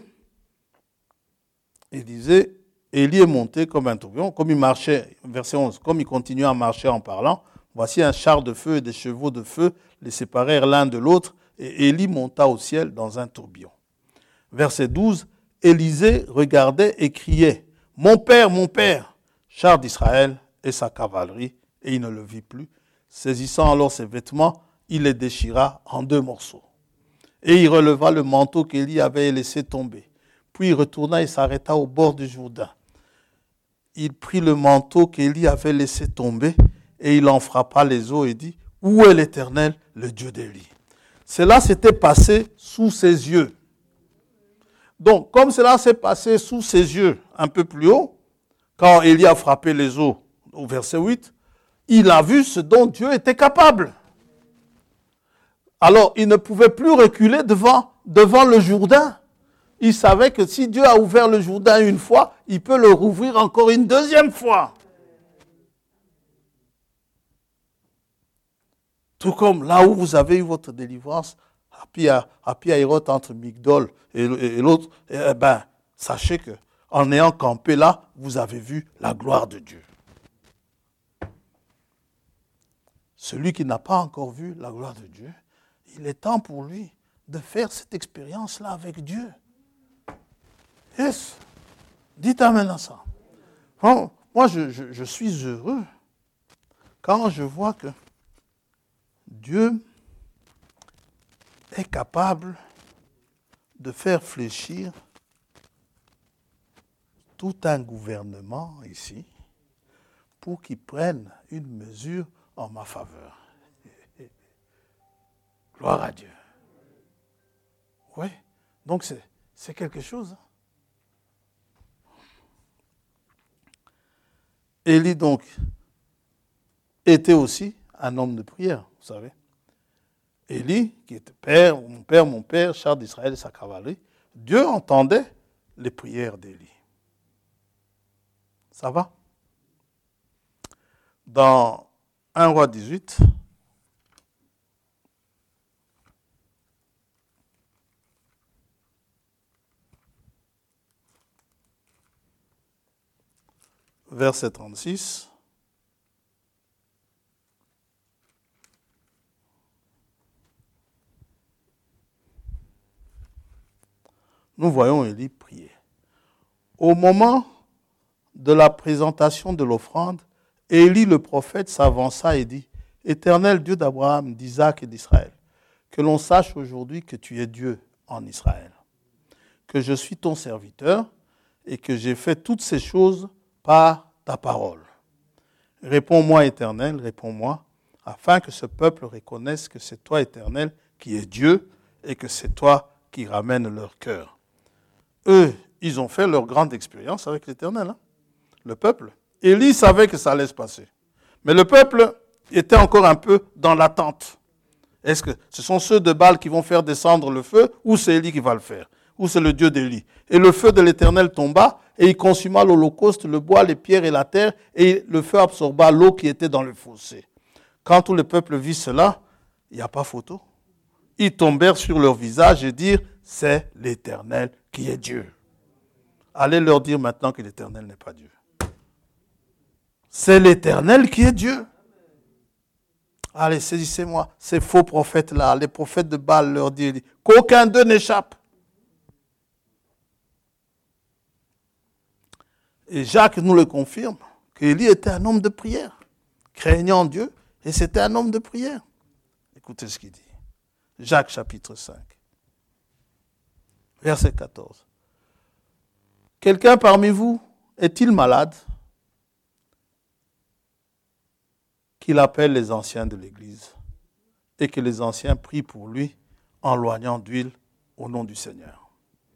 il disait, Élie est monté comme un tourbillon, comme il marchait, verset 11, comme il continuait à marcher en parlant, voici un char de feu et des chevaux de feu les séparèrent l'un de l'autre, et Élie monta au ciel dans un tourbillon. Verset 12, Élisée regardait et criait, mon père, char d'Israël et sa cavalerie, et il ne le vit plus. Saisissant alors ses vêtements, il les déchira en 2 morceaux. Et il releva le manteau qu'Élie avait laissé tomber. Puis il retourna et s'arrêta au bord du Jourdain. Il prit le manteau qu'Élie avait laissé tomber et il en frappa les eaux et dit, « Où est l'Éternel, le Dieu d'Élie ?» Cela s'était passé sous ses yeux. Donc, comme cela s'est passé sous ses yeux un peu plus haut, quand Élie a frappé les eaux au verset 8, il a vu ce dont Dieu était capable. Alors, il ne pouvait plus reculer devant le Jourdain. Il savait que si Dieu a ouvert le Jourdain une fois, il peut le rouvrir encore une 2e fois. Tout comme là où vous avez eu votre délivrance, à Pi-Hahiroth entre Migdol et l'autre, eh ben, sachez qu'en ayant campé là, vous avez vu la gloire de Dieu. Celui qui n'a pas encore vu la gloire de Dieu, il est temps pour lui de faire cette expérience-là avec Dieu. Yes. Dites amen à ça. Bon, moi, je suis heureux quand je vois que Dieu est capable de faire fléchir tout un gouvernement ici pour qu'il prenne une mesure en ma faveur. Gloire à Dieu. Oui, donc c'est quelque chose. Élie donc était aussi un homme de prière, vous savez. Élie, qui était mon père, char d'Israël et sa cavalerie, Dieu entendait les prières d'Élie. Ça va? Dans 1 Roi 18, verset 36, nous voyons Élie prier. Au moment de la présentation de l'offrande, Élie le prophète s'avança et dit, « Éternel Dieu d'Abraham, d'Isaac et d'Israël, que l'on sache aujourd'hui que tu es Dieu en Israël, que je suis ton serviteur et que j'ai fait toutes ces choses par ta parole. Réponds-moi, Éternel, réponds-moi, afin que ce peuple reconnaisse que c'est toi, Éternel, qui es Dieu et que c'est toi qui ramènes leur cœur. Eux, ils ont fait leur grande expérience avec l'Éternel, hein, le peuple. Élie savait que ça allait se passer. Mais le peuple était encore un peu dans l'attente. Est-ce que ce sont ceux de Baal qui vont faire descendre le feu ou c'est Élie qui va le faire? Ou c'est le Dieu d'Élie? Et le feu de l'Éternel tomba et il consuma l'holocauste, le bois, les pierres et la terre et le feu absorba l'eau qui était dans le fossé. Quand tout le peuple vit cela, il n'y a pas photo. Ils tombèrent sur leur visage et dirent, c'est l'Éternel qui est Dieu. Allez leur dire maintenant que l'Éternel n'est pas Dieu. C'est l'Éternel qui est Dieu. Allez, saisissez-moi, ces faux prophètes-là, les prophètes de Baal leur disent qu'aucun d'eux n'échappe. Et Jacques nous le confirme, qu'Élie était un homme de prière, craignant Dieu, et c'était un homme de prière. Écoutez ce qu'il dit. Jacques chapitre 5, verset 14. Quelqu'un parmi vous est-il malade? Qu'il appelle les anciens de l'Église et que les anciens prient pour lui en loignant d'huile au nom du Seigneur.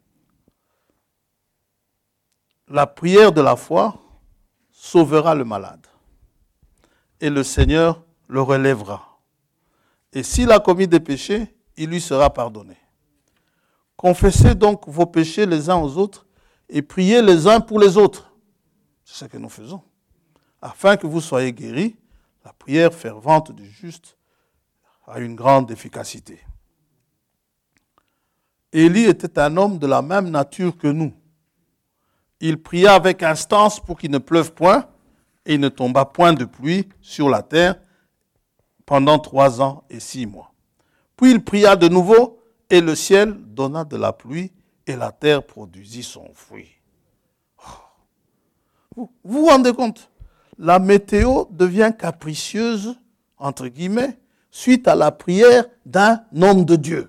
La prière de la foi sauvera le malade et le Seigneur le relèvera. Et s'il a commis des péchés, il lui sera pardonné. Confessez donc vos péchés les uns aux autres et priez les uns pour les autres. C'est ce que nous faisons. Afin que vous soyez guéris. La prière fervente du juste a une grande efficacité. Élie était un homme de la même nature que nous. Il pria avec instance pour qu'il ne pleuve point, et il ne tomba point de pluie sur la terre pendant 3 ans et 6 mois. Puis il pria de nouveau, et le ciel donna de la pluie, et la terre produisit son fruit. Vous vous rendez compte? La météo devient capricieuse, entre guillemets, suite à la prière d'un homme de Dieu.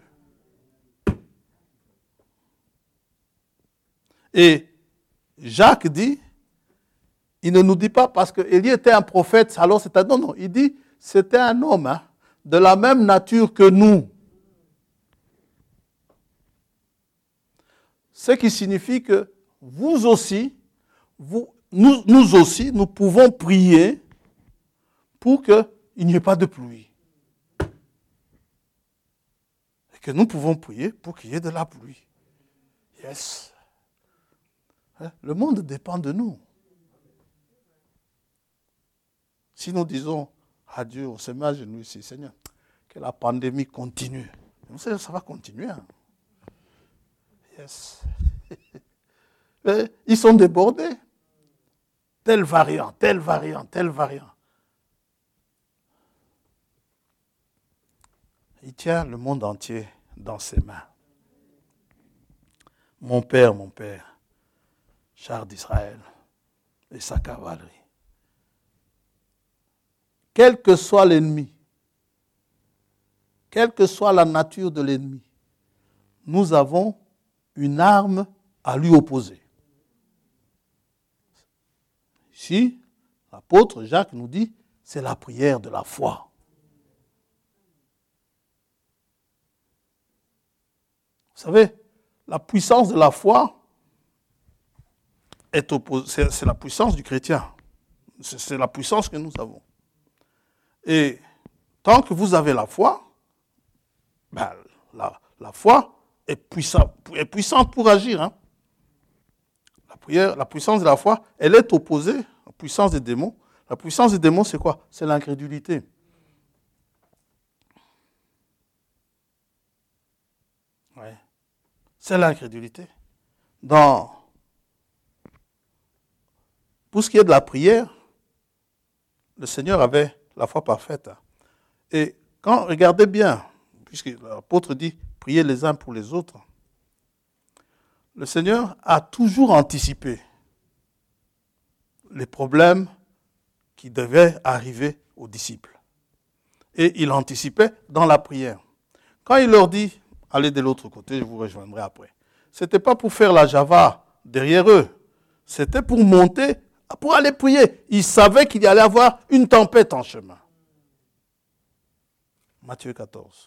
Et Jacques dit, il ne nous dit pas parce qu'Élie était un prophète, alors c'est un... Non, il dit, c'était un homme de la même nature que nous. Ce qui signifie que vous aussi, nous aussi, nous pouvons prier pour qu'il n'y ait pas de pluie. Et que nous pouvons prier pour qu'il y ait de la pluie. Yes. Le monde dépend de nous. Si nous disons à Dieu, on se met à genoux ici, Seigneur, que la pandémie continue. Vous savez, ça va continuer. Hein? Yes. Ils sont débordés. Tel variant, tel variant, tel variant. Il tient le monde entier dans ses mains. Mon Père, char d'Israël et sa cavalerie. Quel que soit l'ennemi, quelle que soit la nature de l'ennemi, nous avons une arme à lui opposer. Ici, l'apôtre Jacques nous dit, c'est la prière de la foi. Vous savez, la puissance de la foi est opposée, c'est la puissance du chrétien. C'est la puissance que nous avons. Et tant que vous avez la foi, ben, la foi est puissante pour agir. Hein. La puissance de la foi, elle est opposée à la puissance des démons. La puissance des démons, c'est quoi? C'est l'incrédulité. Ouais. C'est l'incrédulité. Pour ce qui est de la prière, le Seigneur avait la foi parfaite. Et regardez bien, puisque l'apôtre dit, priez les uns pour les autres, le Seigneur a toujours anticipé les problèmes qui devaient arriver aux disciples. Et il anticipait dans la prière. Quand il leur dit, allez de l'autre côté, je vous rejoindrai après. Ce n'était pas pour faire la java derrière eux. C'était pour monter, pour aller prier. Ils savaient qu'il y allait avoir une tempête en chemin. Matthieu 14.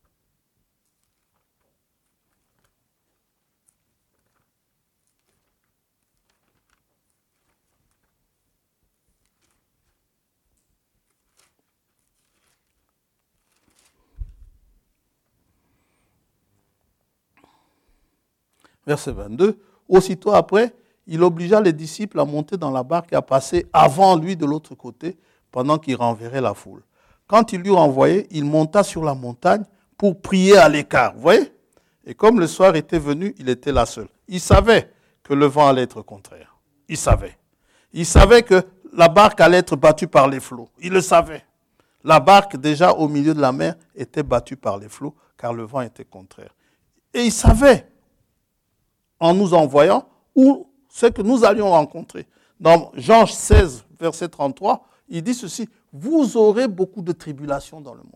Verset 22. Aussitôt après, il obligea les disciples à monter dans la barque et à passer avant lui de l'autre côté pendant qu'il renverrait la foule. Quand il l'eut renvoyé, il monta sur la montagne pour prier à l'écart. Vous voyez? Et comme le soir était venu, il était là seul. Il savait que le vent allait être contraire. Il savait. Il savait que la barque allait être battue par les flots. Il le savait. La barque, déjà au milieu de la mer, était battue par les flots car le vent était contraire. Et il savait, en nous envoyant, où c'est que nous allions rencontrer. Dans Jean 16, verset 33, il dit ceci, « Vous aurez beaucoup de tribulations dans le monde. »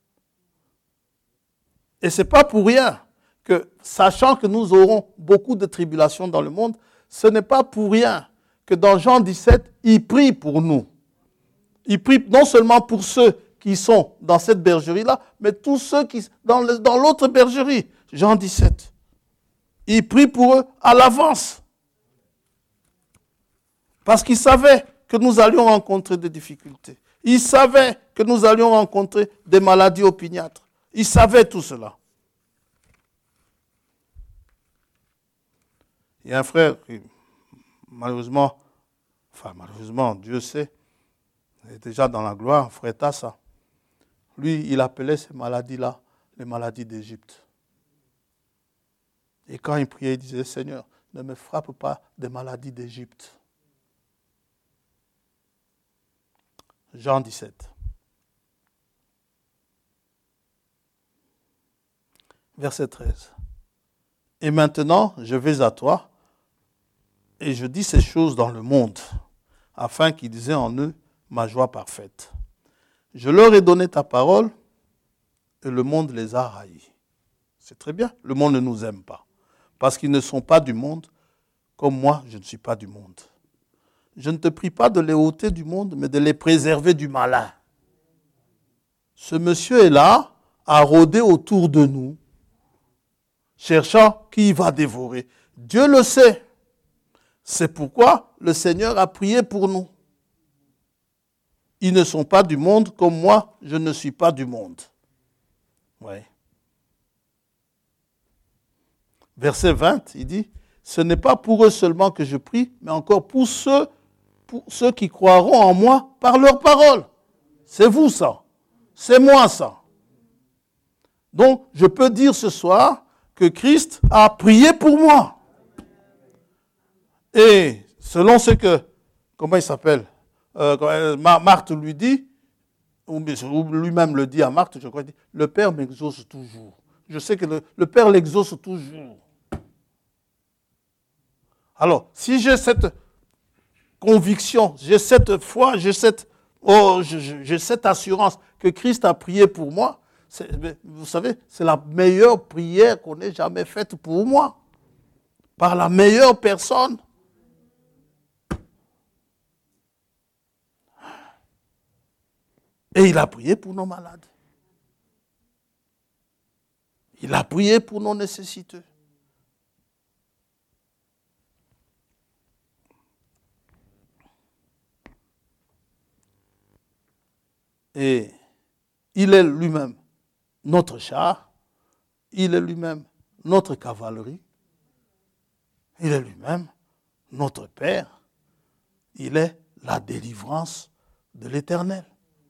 Et ce n'est pas pour rien que, sachant que nous aurons beaucoup de tribulations dans le monde, ce n'est pas pour rien que dans Jean 17, il prie pour nous. Il prie non seulement pour ceux qui sont dans cette bergerie-là, mais tous ceux qui sont dans l'autre bergerie, Jean 17. Il prie pour eux à l'avance. Parce qu'il savait que nous allions rencontrer des difficultés. Il savait que nous allions rencontrer des maladies opiniâtres. Il savait tout cela. Il y a un frère qui, malheureusement, Dieu sait, il est déjà dans la gloire, frère Tassa. Lui, il appelait ces maladies-là les maladies d'Égypte. Et quand il priait, il disait, Seigneur, ne me frappe pas des maladies d'Égypte. Jean 17. Verset 13. Et maintenant, je vais à toi, et je dis ces choses dans le monde, afin qu'ils aient en eux ma joie parfaite. Je leur ai donné ta parole, et le monde les a haïs. C'est très bien, le monde ne nous aime pas. Parce qu'ils ne sont pas du monde, comme moi, je ne suis pas du monde. Je ne te prie pas de les ôter du monde, mais de les préserver du malin. Ce monsieur est là, à rôder autour de nous, cherchant qui va dévorer. Dieu le sait. C'est pourquoi le Seigneur a prié pour nous. Ils ne sont pas du monde, comme moi, je ne suis pas du monde. Ouais. Verset 20, il dit, ce n'est pas pour eux seulement que je prie, mais encore pour ceux qui croiront en moi par leur parole. C'est vous ça. C'est moi ça. Donc, je peux dire ce soir que Christ a prié pour moi. Et selon ce que, comment il s'appelle, Marthe lui dit, ou lui-même le dit à Marthe, je crois, il dit, le Père m'exauce toujours. Je sais que le Père l'exauce toujours. Alors, si j'ai cette conviction, j'ai cette foi, j'ai cette assurance que Christ a prié pour moi, vous savez, c'est la meilleure prière qu'on ait jamais faite pour moi. Par la meilleure personne. Et il a prié pour nos malades. Il a prié pour nos nécessiteux. Et il est lui-même notre char, il est lui-même notre cavalerie, il est lui-même notre Père, il est la délivrance de l'Éternel.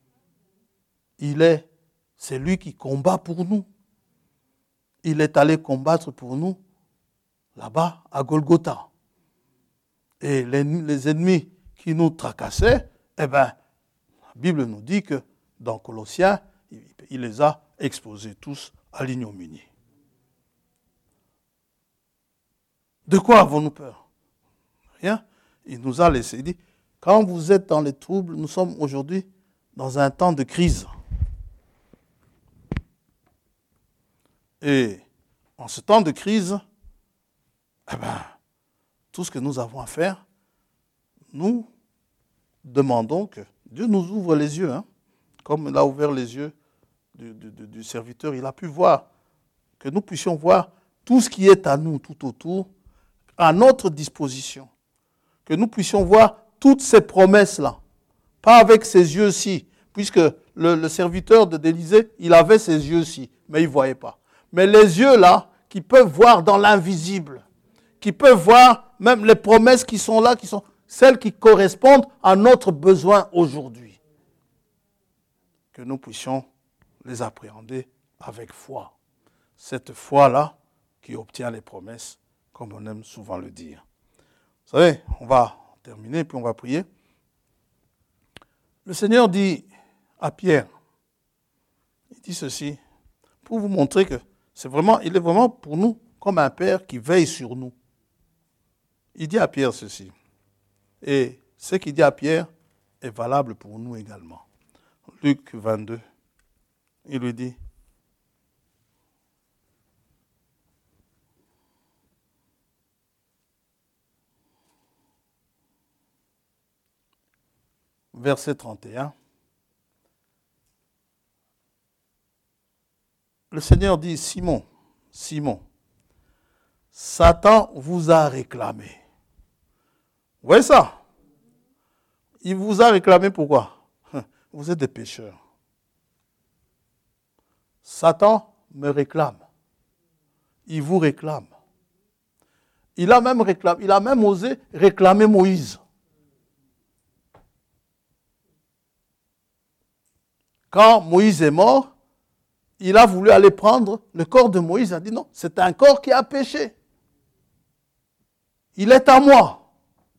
C'est lui qui combat pour nous. Il est allé combattre pour nous là-bas à Golgotha. Et les ennemis qui nous tracassaient, eh bien, la Bible nous dit que dans Colossiens, il les a exposés tous à l'ignominie. De quoi avons-nous peur? Rien. Il nous a laissé. Il dit, quand vous êtes dans les troubles, nous sommes aujourd'hui dans un temps de crise. Et en ce temps de crise, tout ce que nous avons à faire, nous demandons que Dieu nous ouvre les yeux, comme il a ouvert les yeux du serviteur. Il a pu voir, que nous puissions voir tout ce qui est à nous, tout autour, à notre disposition. Que nous puissions voir toutes ces promesses-là. Pas avec ses yeux-ci, puisque le serviteur d'Élysée, il avait ses yeux-ci, mais il ne voyait pas. Mais les yeux-là, qui peuvent voir dans l'invisible, qui peuvent voir même les promesses qui sont là, qui sont celles qui correspondent à notre besoin aujourd'hui. Que nous puissions les appréhender avec foi. Cette foi-là qui obtient les promesses, comme on aime souvent le dire. Vous savez, on va terminer, puis on va prier. Le Seigneur dit à Pierre, il dit ceci, pour vous montrer que il est vraiment pour nous comme un père qui veille sur nous. Il dit à Pierre ceci. Et ce qu'il dit à Pierre est valable pour nous également. Luc 22, il lui dit, verset 31, le Seigneur dit, Simon, Simon, Satan vous a réclamé. Vous voyez ça? Il vous a réclamé pourquoi? Vous êtes des pécheurs. Satan me réclame. Il vous réclame. Il a même osé réclamer Moïse. Quand Moïse est mort, il a voulu aller prendre le corps de Moïse. Il a dit non, c'est un corps qui a péché. Il est à moi.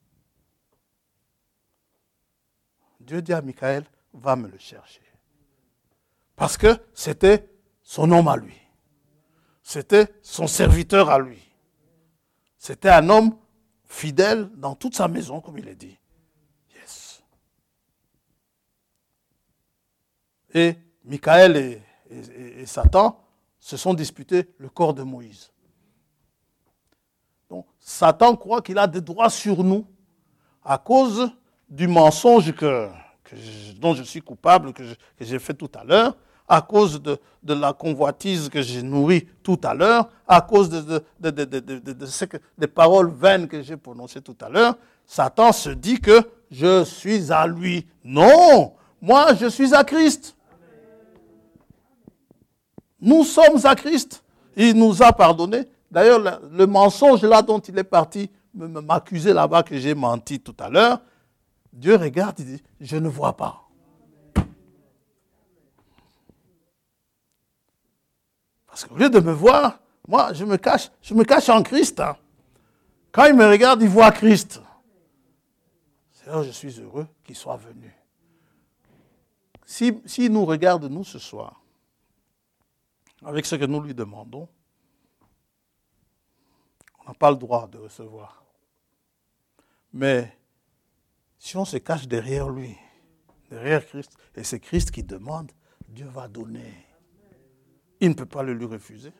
Dieu dit à Michaël, va me le chercher. Parce que c'était son homme à lui. C'était son serviteur à lui. C'était un homme fidèle dans toute sa maison, comme il est dit. Yes. Et Michaël et Satan se sont disputés le corps de Moïse. Donc, Satan croit qu'il a des droits sur nous à cause du mensonge dont je suis coupable, que j'ai fait tout à l'heure, à cause de la convoitise que j'ai nourrie tout à l'heure, à cause des paroles vaines que j'ai prononcées tout à l'heure. Satan se dit que je suis à lui. Non, moi je suis à Christ. Nous sommes à Christ. Il nous a pardonné. D'ailleurs, le mensonge là dont il est parti m'accuser là-bas que j'ai menti tout à l'heure, Dieu regarde, il dit, je ne vois pas. Parce qu'au lieu de me voir, moi, je me cache en Christ. Quand il me regarde, il voit Christ. C'est là que je suis heureux qu'il soit venu. S'il nous regarde, nous, ce soir, avec ce que nous lui demandons, on n'a pas le droit de recevoir. Mais si on se cache derrière lui, derrière Christ, et c'est Christ qui demande, Dieu va donner. Il ne peut pas le lui refuser.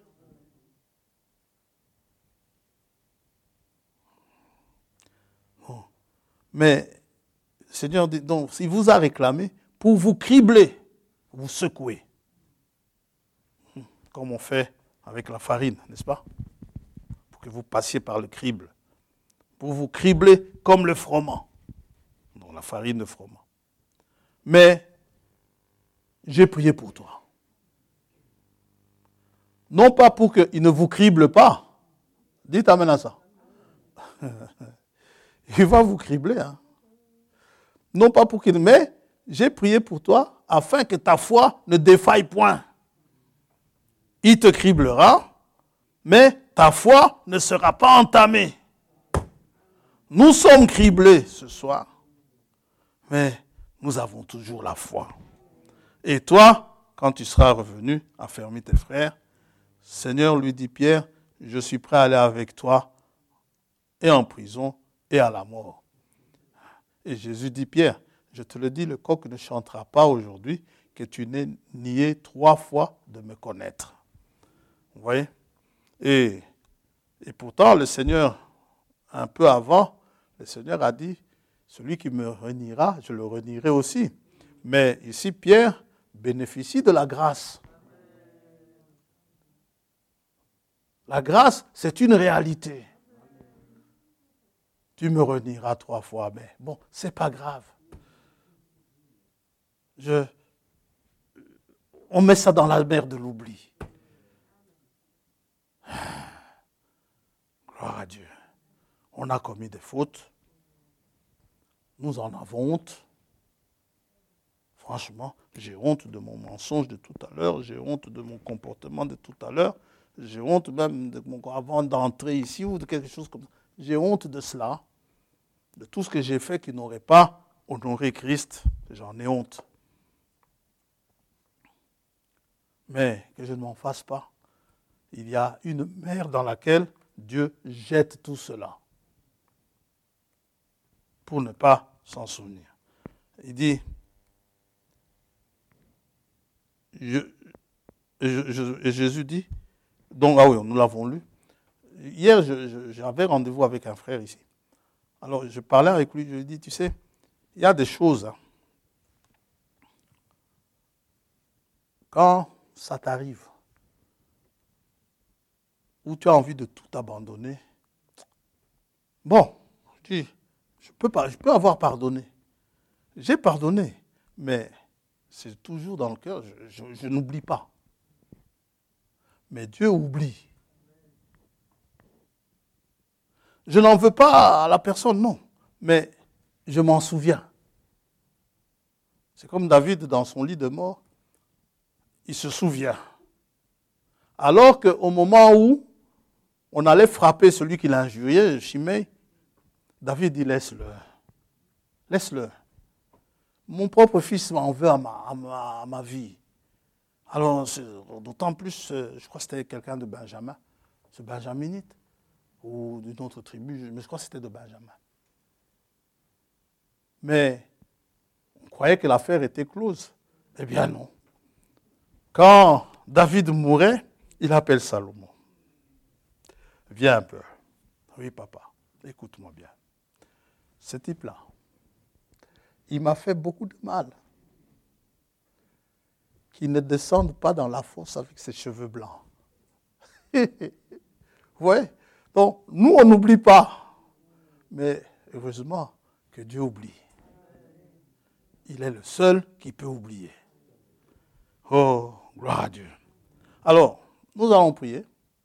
Bon. Mais le Seigneur dit, donc, il vous a réclamé pour vous cribler, vous secouer. Comme on fait avec la farine, n'est-ce pas? Pour que vous passiez par le crible. Pour vous cribler comme le froment. Donc la farine de froment. Mais j'ai prié pour toi. Non pas pour qu'il ne vous crible pas. Dites amen à ça. Il va vous cribler. Non pas pour qu'il... Mais j'ai prié pour toi afin que ta foi ne défaille point. Il te criblera, mais ta foi ne sera pas entamée. Nous sommes criblés ce soir, mais nous avons toujours la foi. Et toi, quand tu seras revenu, affermis tes frères, Seigneur lui dit Pierre, je suis prêt à aller avec toi et en prison et à la mort. Et Jésus dit Pierre, je te le dis, le coq ne chantera pas aujourd'hui que tu n'aies nié 3 fois de me connaître. Vous voyez? Et pourtant, le Seigneur, un peu avant, le Seigneur a dit, celui qui me reniera, je le renierai aussi. Mais ici, Pierre bénéficie de la grâce. La grâce, c'est une réalité. Tu me renieras 3 fois, mais bon, ce n'est pas grave. On met ça dans la mer de l'oubli. Gloire à Dieu. On a commis des fautes. Nous en avons honte. Franchement, j'ai honte de mon mensonge de tout à l'heure. J'ai honte de mon comportement de tout à l'heure. J'ai honte même avant d'entrer ici ou de quelque chose comme ça. J'ai honte de cela, de tout ce que j'ai fait qui n'aurait pas honoré Christ. J'en ai honte. Mais que je ne m'en fasse pas. Il y a une mer dans laquelle Dieu jette tout cela pour ne pas s'en souvenir. Il dit, et Jésus dit, donc, ah oui, nous l'avons lu. Hier, j'avais rendez-vous avec un frère ici. Alors, je parlais avec lui, je lui dis, tu sais, il y a des choses, hein, quand ça t'arrive, où tu as envie de tout abandonner, bon, je dis, je peux avoir pardonné. J'ai pardonné, mais c'est toujours dans le cœur, je n'oublie pas. Mais Dieu oublie. Je n'en veux pas à la personne, non, mais je m'en souviens. C'est comme David dans son lit de mort, il se souvient. Alors qu'au moment où on allait frapper celui qui l'a injurié, Shimei, David dit, laisse-le. Laisse-le. Mon propre fils m'en veut à ma vie. Alors, d'autant plus, je crois que c'était quelqu'un de Benjamin, ce benjaminite, ou d'une autre tribu, mais je crois que c'était de Benjamin. Mais on croyait que l'affaire était close. Eh bien non. Quand David mourait, il appelle Salomon. Viens un peu. Oui, papa, écoute-moi bien. Ce type-là, il m'a fait beaucoup de mal. Qu'il ne descende pas dans la fosse avec ses cheveux blancs. Vous voyez? Donc, nous, on n'oublie pas. Mais heureusement que Dieu oublie. Il est le seul qui peut oublier. Oh, gloire à Dieu. Alors, nous allons prier.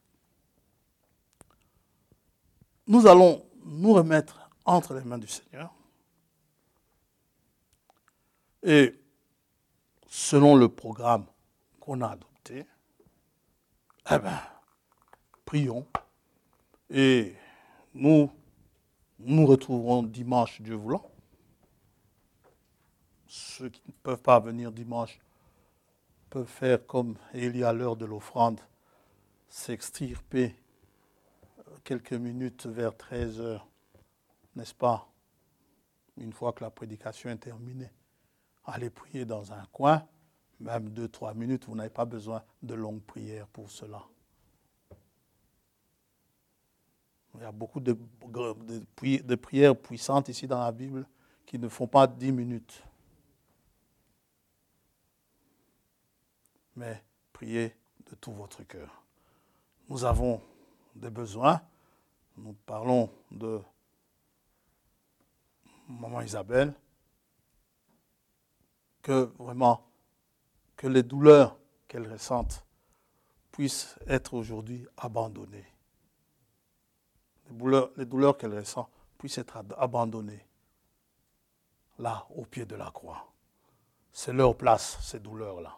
Nous allons nous remettre entre les mains du Seigneur. Et selon le programme qu'on a adopté, eh bien, prions. Et nous retrouverons dimanche, Dieu voulant. Ceux qui ne peuvent pas venir dimanche peuvent faire comme Élie à l'heure de l'offrande, s'extirper quelques minutes vers 13 heures, n'est-ce pas? Une fois que la prédication est terminée, allez prier dans un coin, même 2-3 minutes, vous n'avez pas besoin de longues prières pour cela. Il y a beaucoup de prières puissantes ici dans la Bible qui ne font pas 10 minutes. Mais priez de tout votre cœur. Nous avons des besoins. Nous parlons de Maman Isabelle. Que vraiment, que les douleurs qu'elle ressente puissent être aujourd'hui abandonnées. Les douleurs qu'elle ressent puissent être abandonnées là, au pied de la croix. C'est leur place, ces douleurs-là.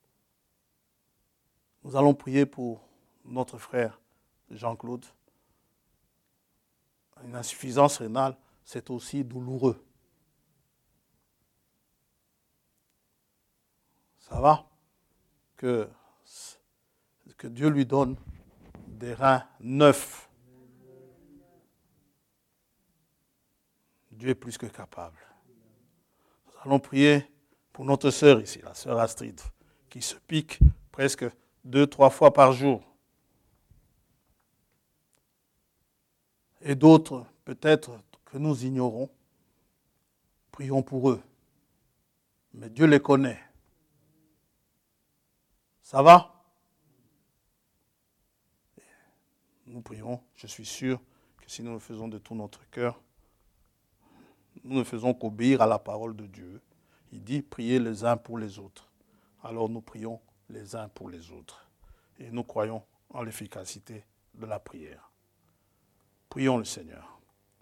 Nous allons prier pour notre frère Jean-Claude. Une insuffisance rénale, c'est aussi douloureux. Ça va? Que Dieu lui donne des reins neufs. Dieu est plus que capable. Nous allons prier pour notre sœur ici, la sœur Astrid, qui se pique presque 2-3 fois par jour. et d'autres peut-être que nous ignorons. Prions pour eux. Mais Dieu les connaît. Ça va? Nous prions. Je suis sûr que si nous le faisons de tout notre cœur, nous ne faisons qu'obéir à la parole de Dieu. Il dit, priez les uns pour les autres. Alors nous prions les uns pour les autres. Et nous croyons en l'efficacité de la prière. Prions le Seigneur.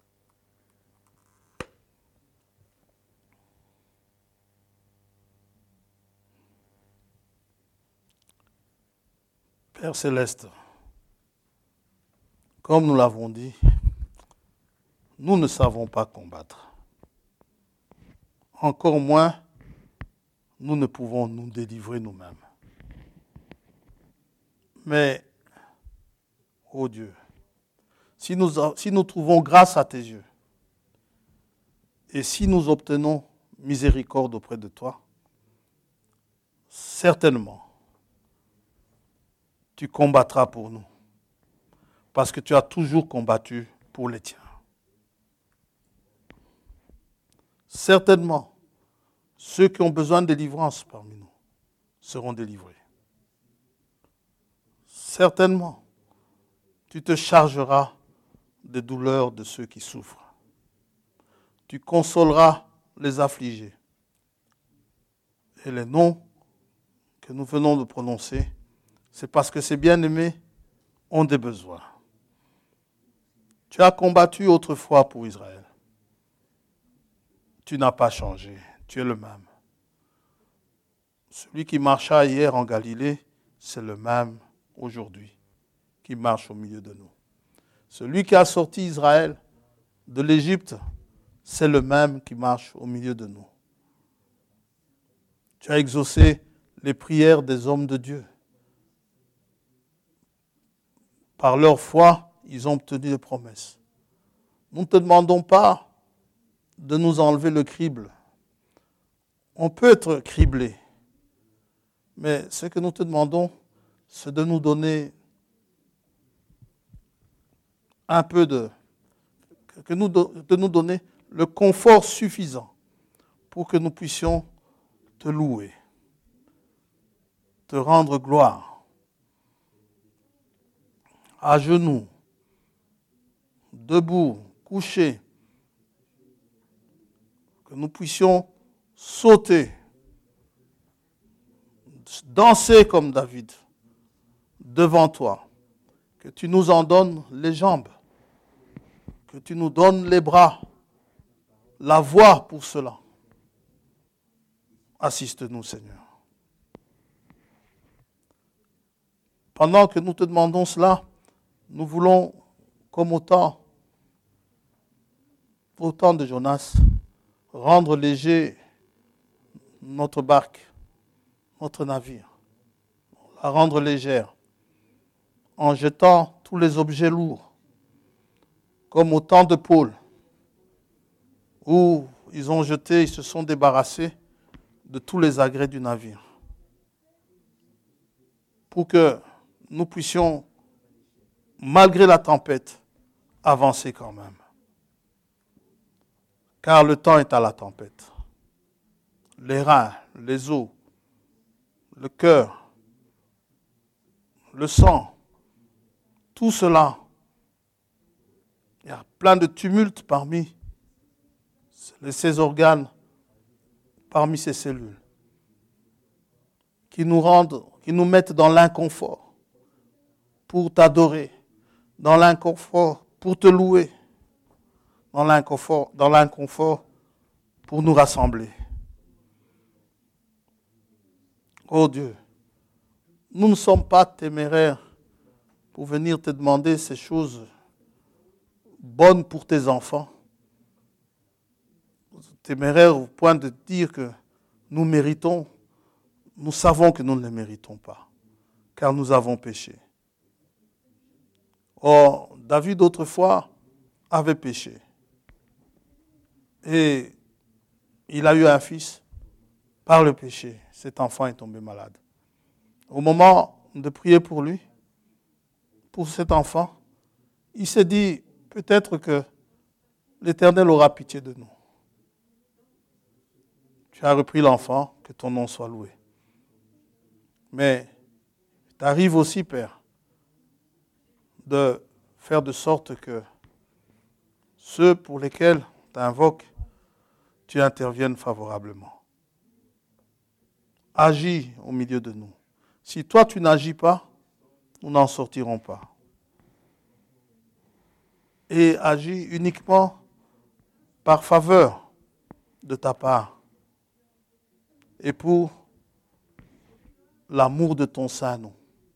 Père céleste, comme nous l'avons dit, nous ne savons pas combattre. Encore moins, nous ne pouvons nous délivrer nous-mêmes. Mais, ô Dieu, si nous trouvons grâce à tes yeux, et si nous obtenons miséricorde auprès de toi, certainement, tu combattras pour nous, parce que tu as toujours combattu pour les tiens. Certainement, ceux qui ont besoin de délivrance parmi nous seront délivrés. Certainement, tu te chargeras des douleurs de ceux qui souffrent. Tu consoleras les affligés. Et les noms que nous venons de prononcer, c'est parce que ces bien-aimés ont des besoins. Tu as combattu autrefois pour Israël. Tu n'as pas changé, tu es le même. Celui qui marcha hier en Galilée, c'est le même aujourd'hui qui marche au milieu de nous. Celui qui a sorti Israël de l'Égypte, c'est le même qui marche au milieu de nous. Tu as exaucé les prières des hommes de Dieu. Par leur foi, ils ont obtenu des promesses. Nous ne te demandons pas de nous enlever le crible. On peut être criblé. Mais ce que nous te demandons, c'est de nous donner un peu de nous donner le confort suffisant pour que nous puissions te louer, te rendre gloire, à genoux, debout, couchés, que nous puissions sauter, danser comme David devant toi, que tu nous en donnes les jambes, que tu nous donnes les bras, la voix pour cela. Assiste-nous, Seigneur. Pendant que nous te demandons cela, nous voulons, comme au temps de Jonas, rendre léger notre barque, notre navire, la rendre légère, en jetant tous les objets lourds, comme au temps de Paul, où ils se sont débarrassés de tous les agrès du navire, pour que nous puissions, malgré la tempête, avancer quand même. Car le temps est à la tempête. Les reins, les os, le cœur, le sang, tout cela, il y a plein de tumultes parmi ces organes, parmi ces cellules, qui nous mettent dans l'inconfort pour t'adorer, dans l'inconfort pour te louer, dans l'inconfort pour nous rassembler. Oh Dieu, nous ne sommes pas téméraires pour venir te demander ces choses bonnes pour tes enfants. Téméraires au point de dire que nous méritons, nous savons que nous ne les méritons pas, car nous avons péché. Or, David autrefois avait péché. Et il a eu un fils par le péché. Cet enfant est tombé malade. Au moment de prier pour lui, pour cet enfant, il s'est dit, peut-être que l'Éternel aura pitié de nous. Tu as repris l'enfant, que ton nom soit loué. Mais il t'arrive aussi, Père, de faire de sorte que ceux pour lesquels tu invoques, tu interviennes favorablement. Agis au milieu de nous. Si toi tu n'agis pas, nous n'en sortirons pas. Et agis uniquement par faveur de ta part et pour l'amour de ton Saint-Nom.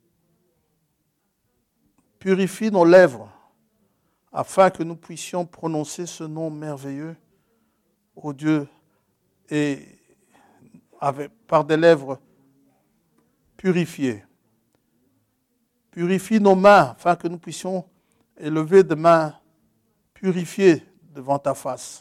Purifie nos lèvres afin que nous puissions prononcer ce nom merveilleux, ô Dieu, et par des lèvres purifiées. Purifie nos mains afin que nous puissions élever des mains purifiées devant ta face.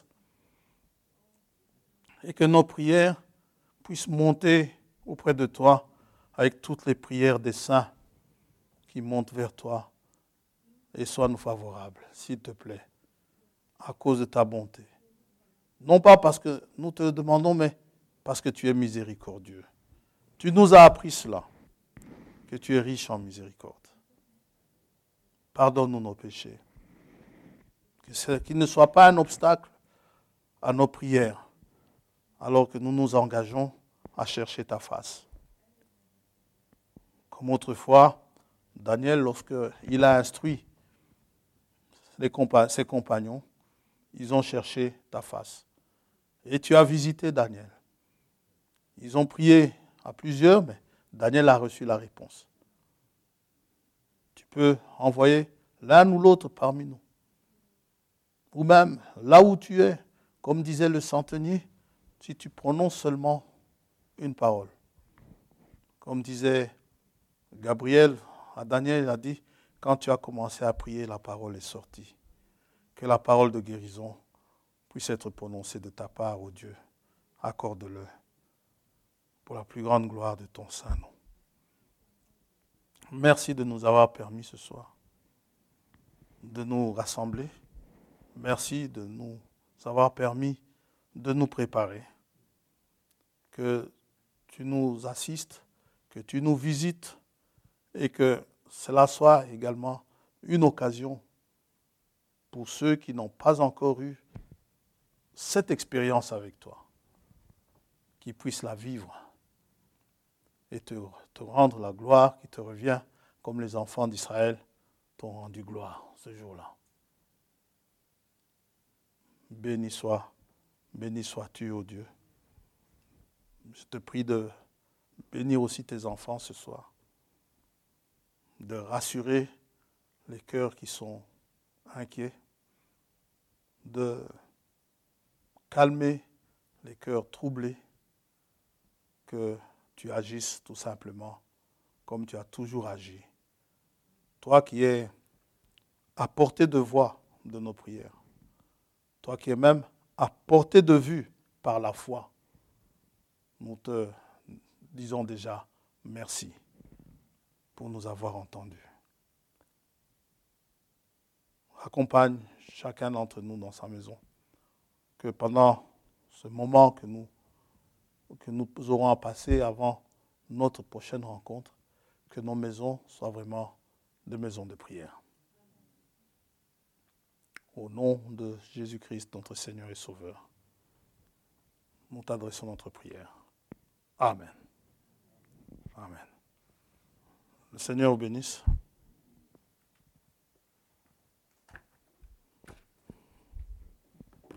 Et que nos prières puissent monter auprès de toi avec toutes les prières des saints qui montent vers toi. Et sois-nous favorables, s'il te plaît, à cause de ta bonté. Non pas parce que nous te le demandons, mais parce que tu es miséricordieux. Tu nous as appris cela, que tu es riche en miséricorde. Pardonne-nous nos péchés. Qu'il ne soit pas un obstacle à nos prières, alors que nous nous engageons à chercher ta face. Comme autrefois, Daniel, lorsqu'il a instruit ses compagnons, ils ont cherché ta face. Et tu as visité Daniel. Ils ont prié à plusieurs, mais Daniel a reçu la réponse. Tu peux envoyer l'un ou l'autre parmi nous. Ou même là où tu es, comme disait le centenier, si tu prononces seulement une parole. Comme disait Gabriel à Daniel, il a dit, quand tu as commencé à prier, la parole est sortie. Que la parole de guérison puisse être prononcée de ta part, ô Dieu. Accorde-le pour la plus grande gloire de ton Saint-Nom. Merci de nous avoir permis ce soir de nous rassembler. Merci de nous avoir permis de nous préparer. Que tu nous assistes, que tu nous visites et que cela soit également une occasion pour ceux qui n'ont pas encore eu cette expérience avec toi, qu'ils puissent la vivre et te rendre la gloire qui te revient comme les enfants d'Israël t'ont rendu gloire ce jour-là. Béni sois-tu, ô Dieu. Je te prie de bénir aussi tes enfants ce soir, de rassurer les cœurs qui sont inquiets, de calmer les cœurs troublés, que tu agisses tout simplement comme tu as toujours agi. Toi qui es à portée de voix de nos prières, toi qui es même à portée de vue par la foi, nous te disons déjà merci pour nous avoir entendus. Accompagne chacun d'entre nous dans sa maison, que pendant ce moment que nous aurons à passer avant notre prochaine rencontre, que nos maisons soient vraiment des maisons de prière. Au nom de Jésus-Christ, notre Seigneur et Sauveur, nous t'adressons notre prière. Amen. Amen. Le Seigneur vous bénisse.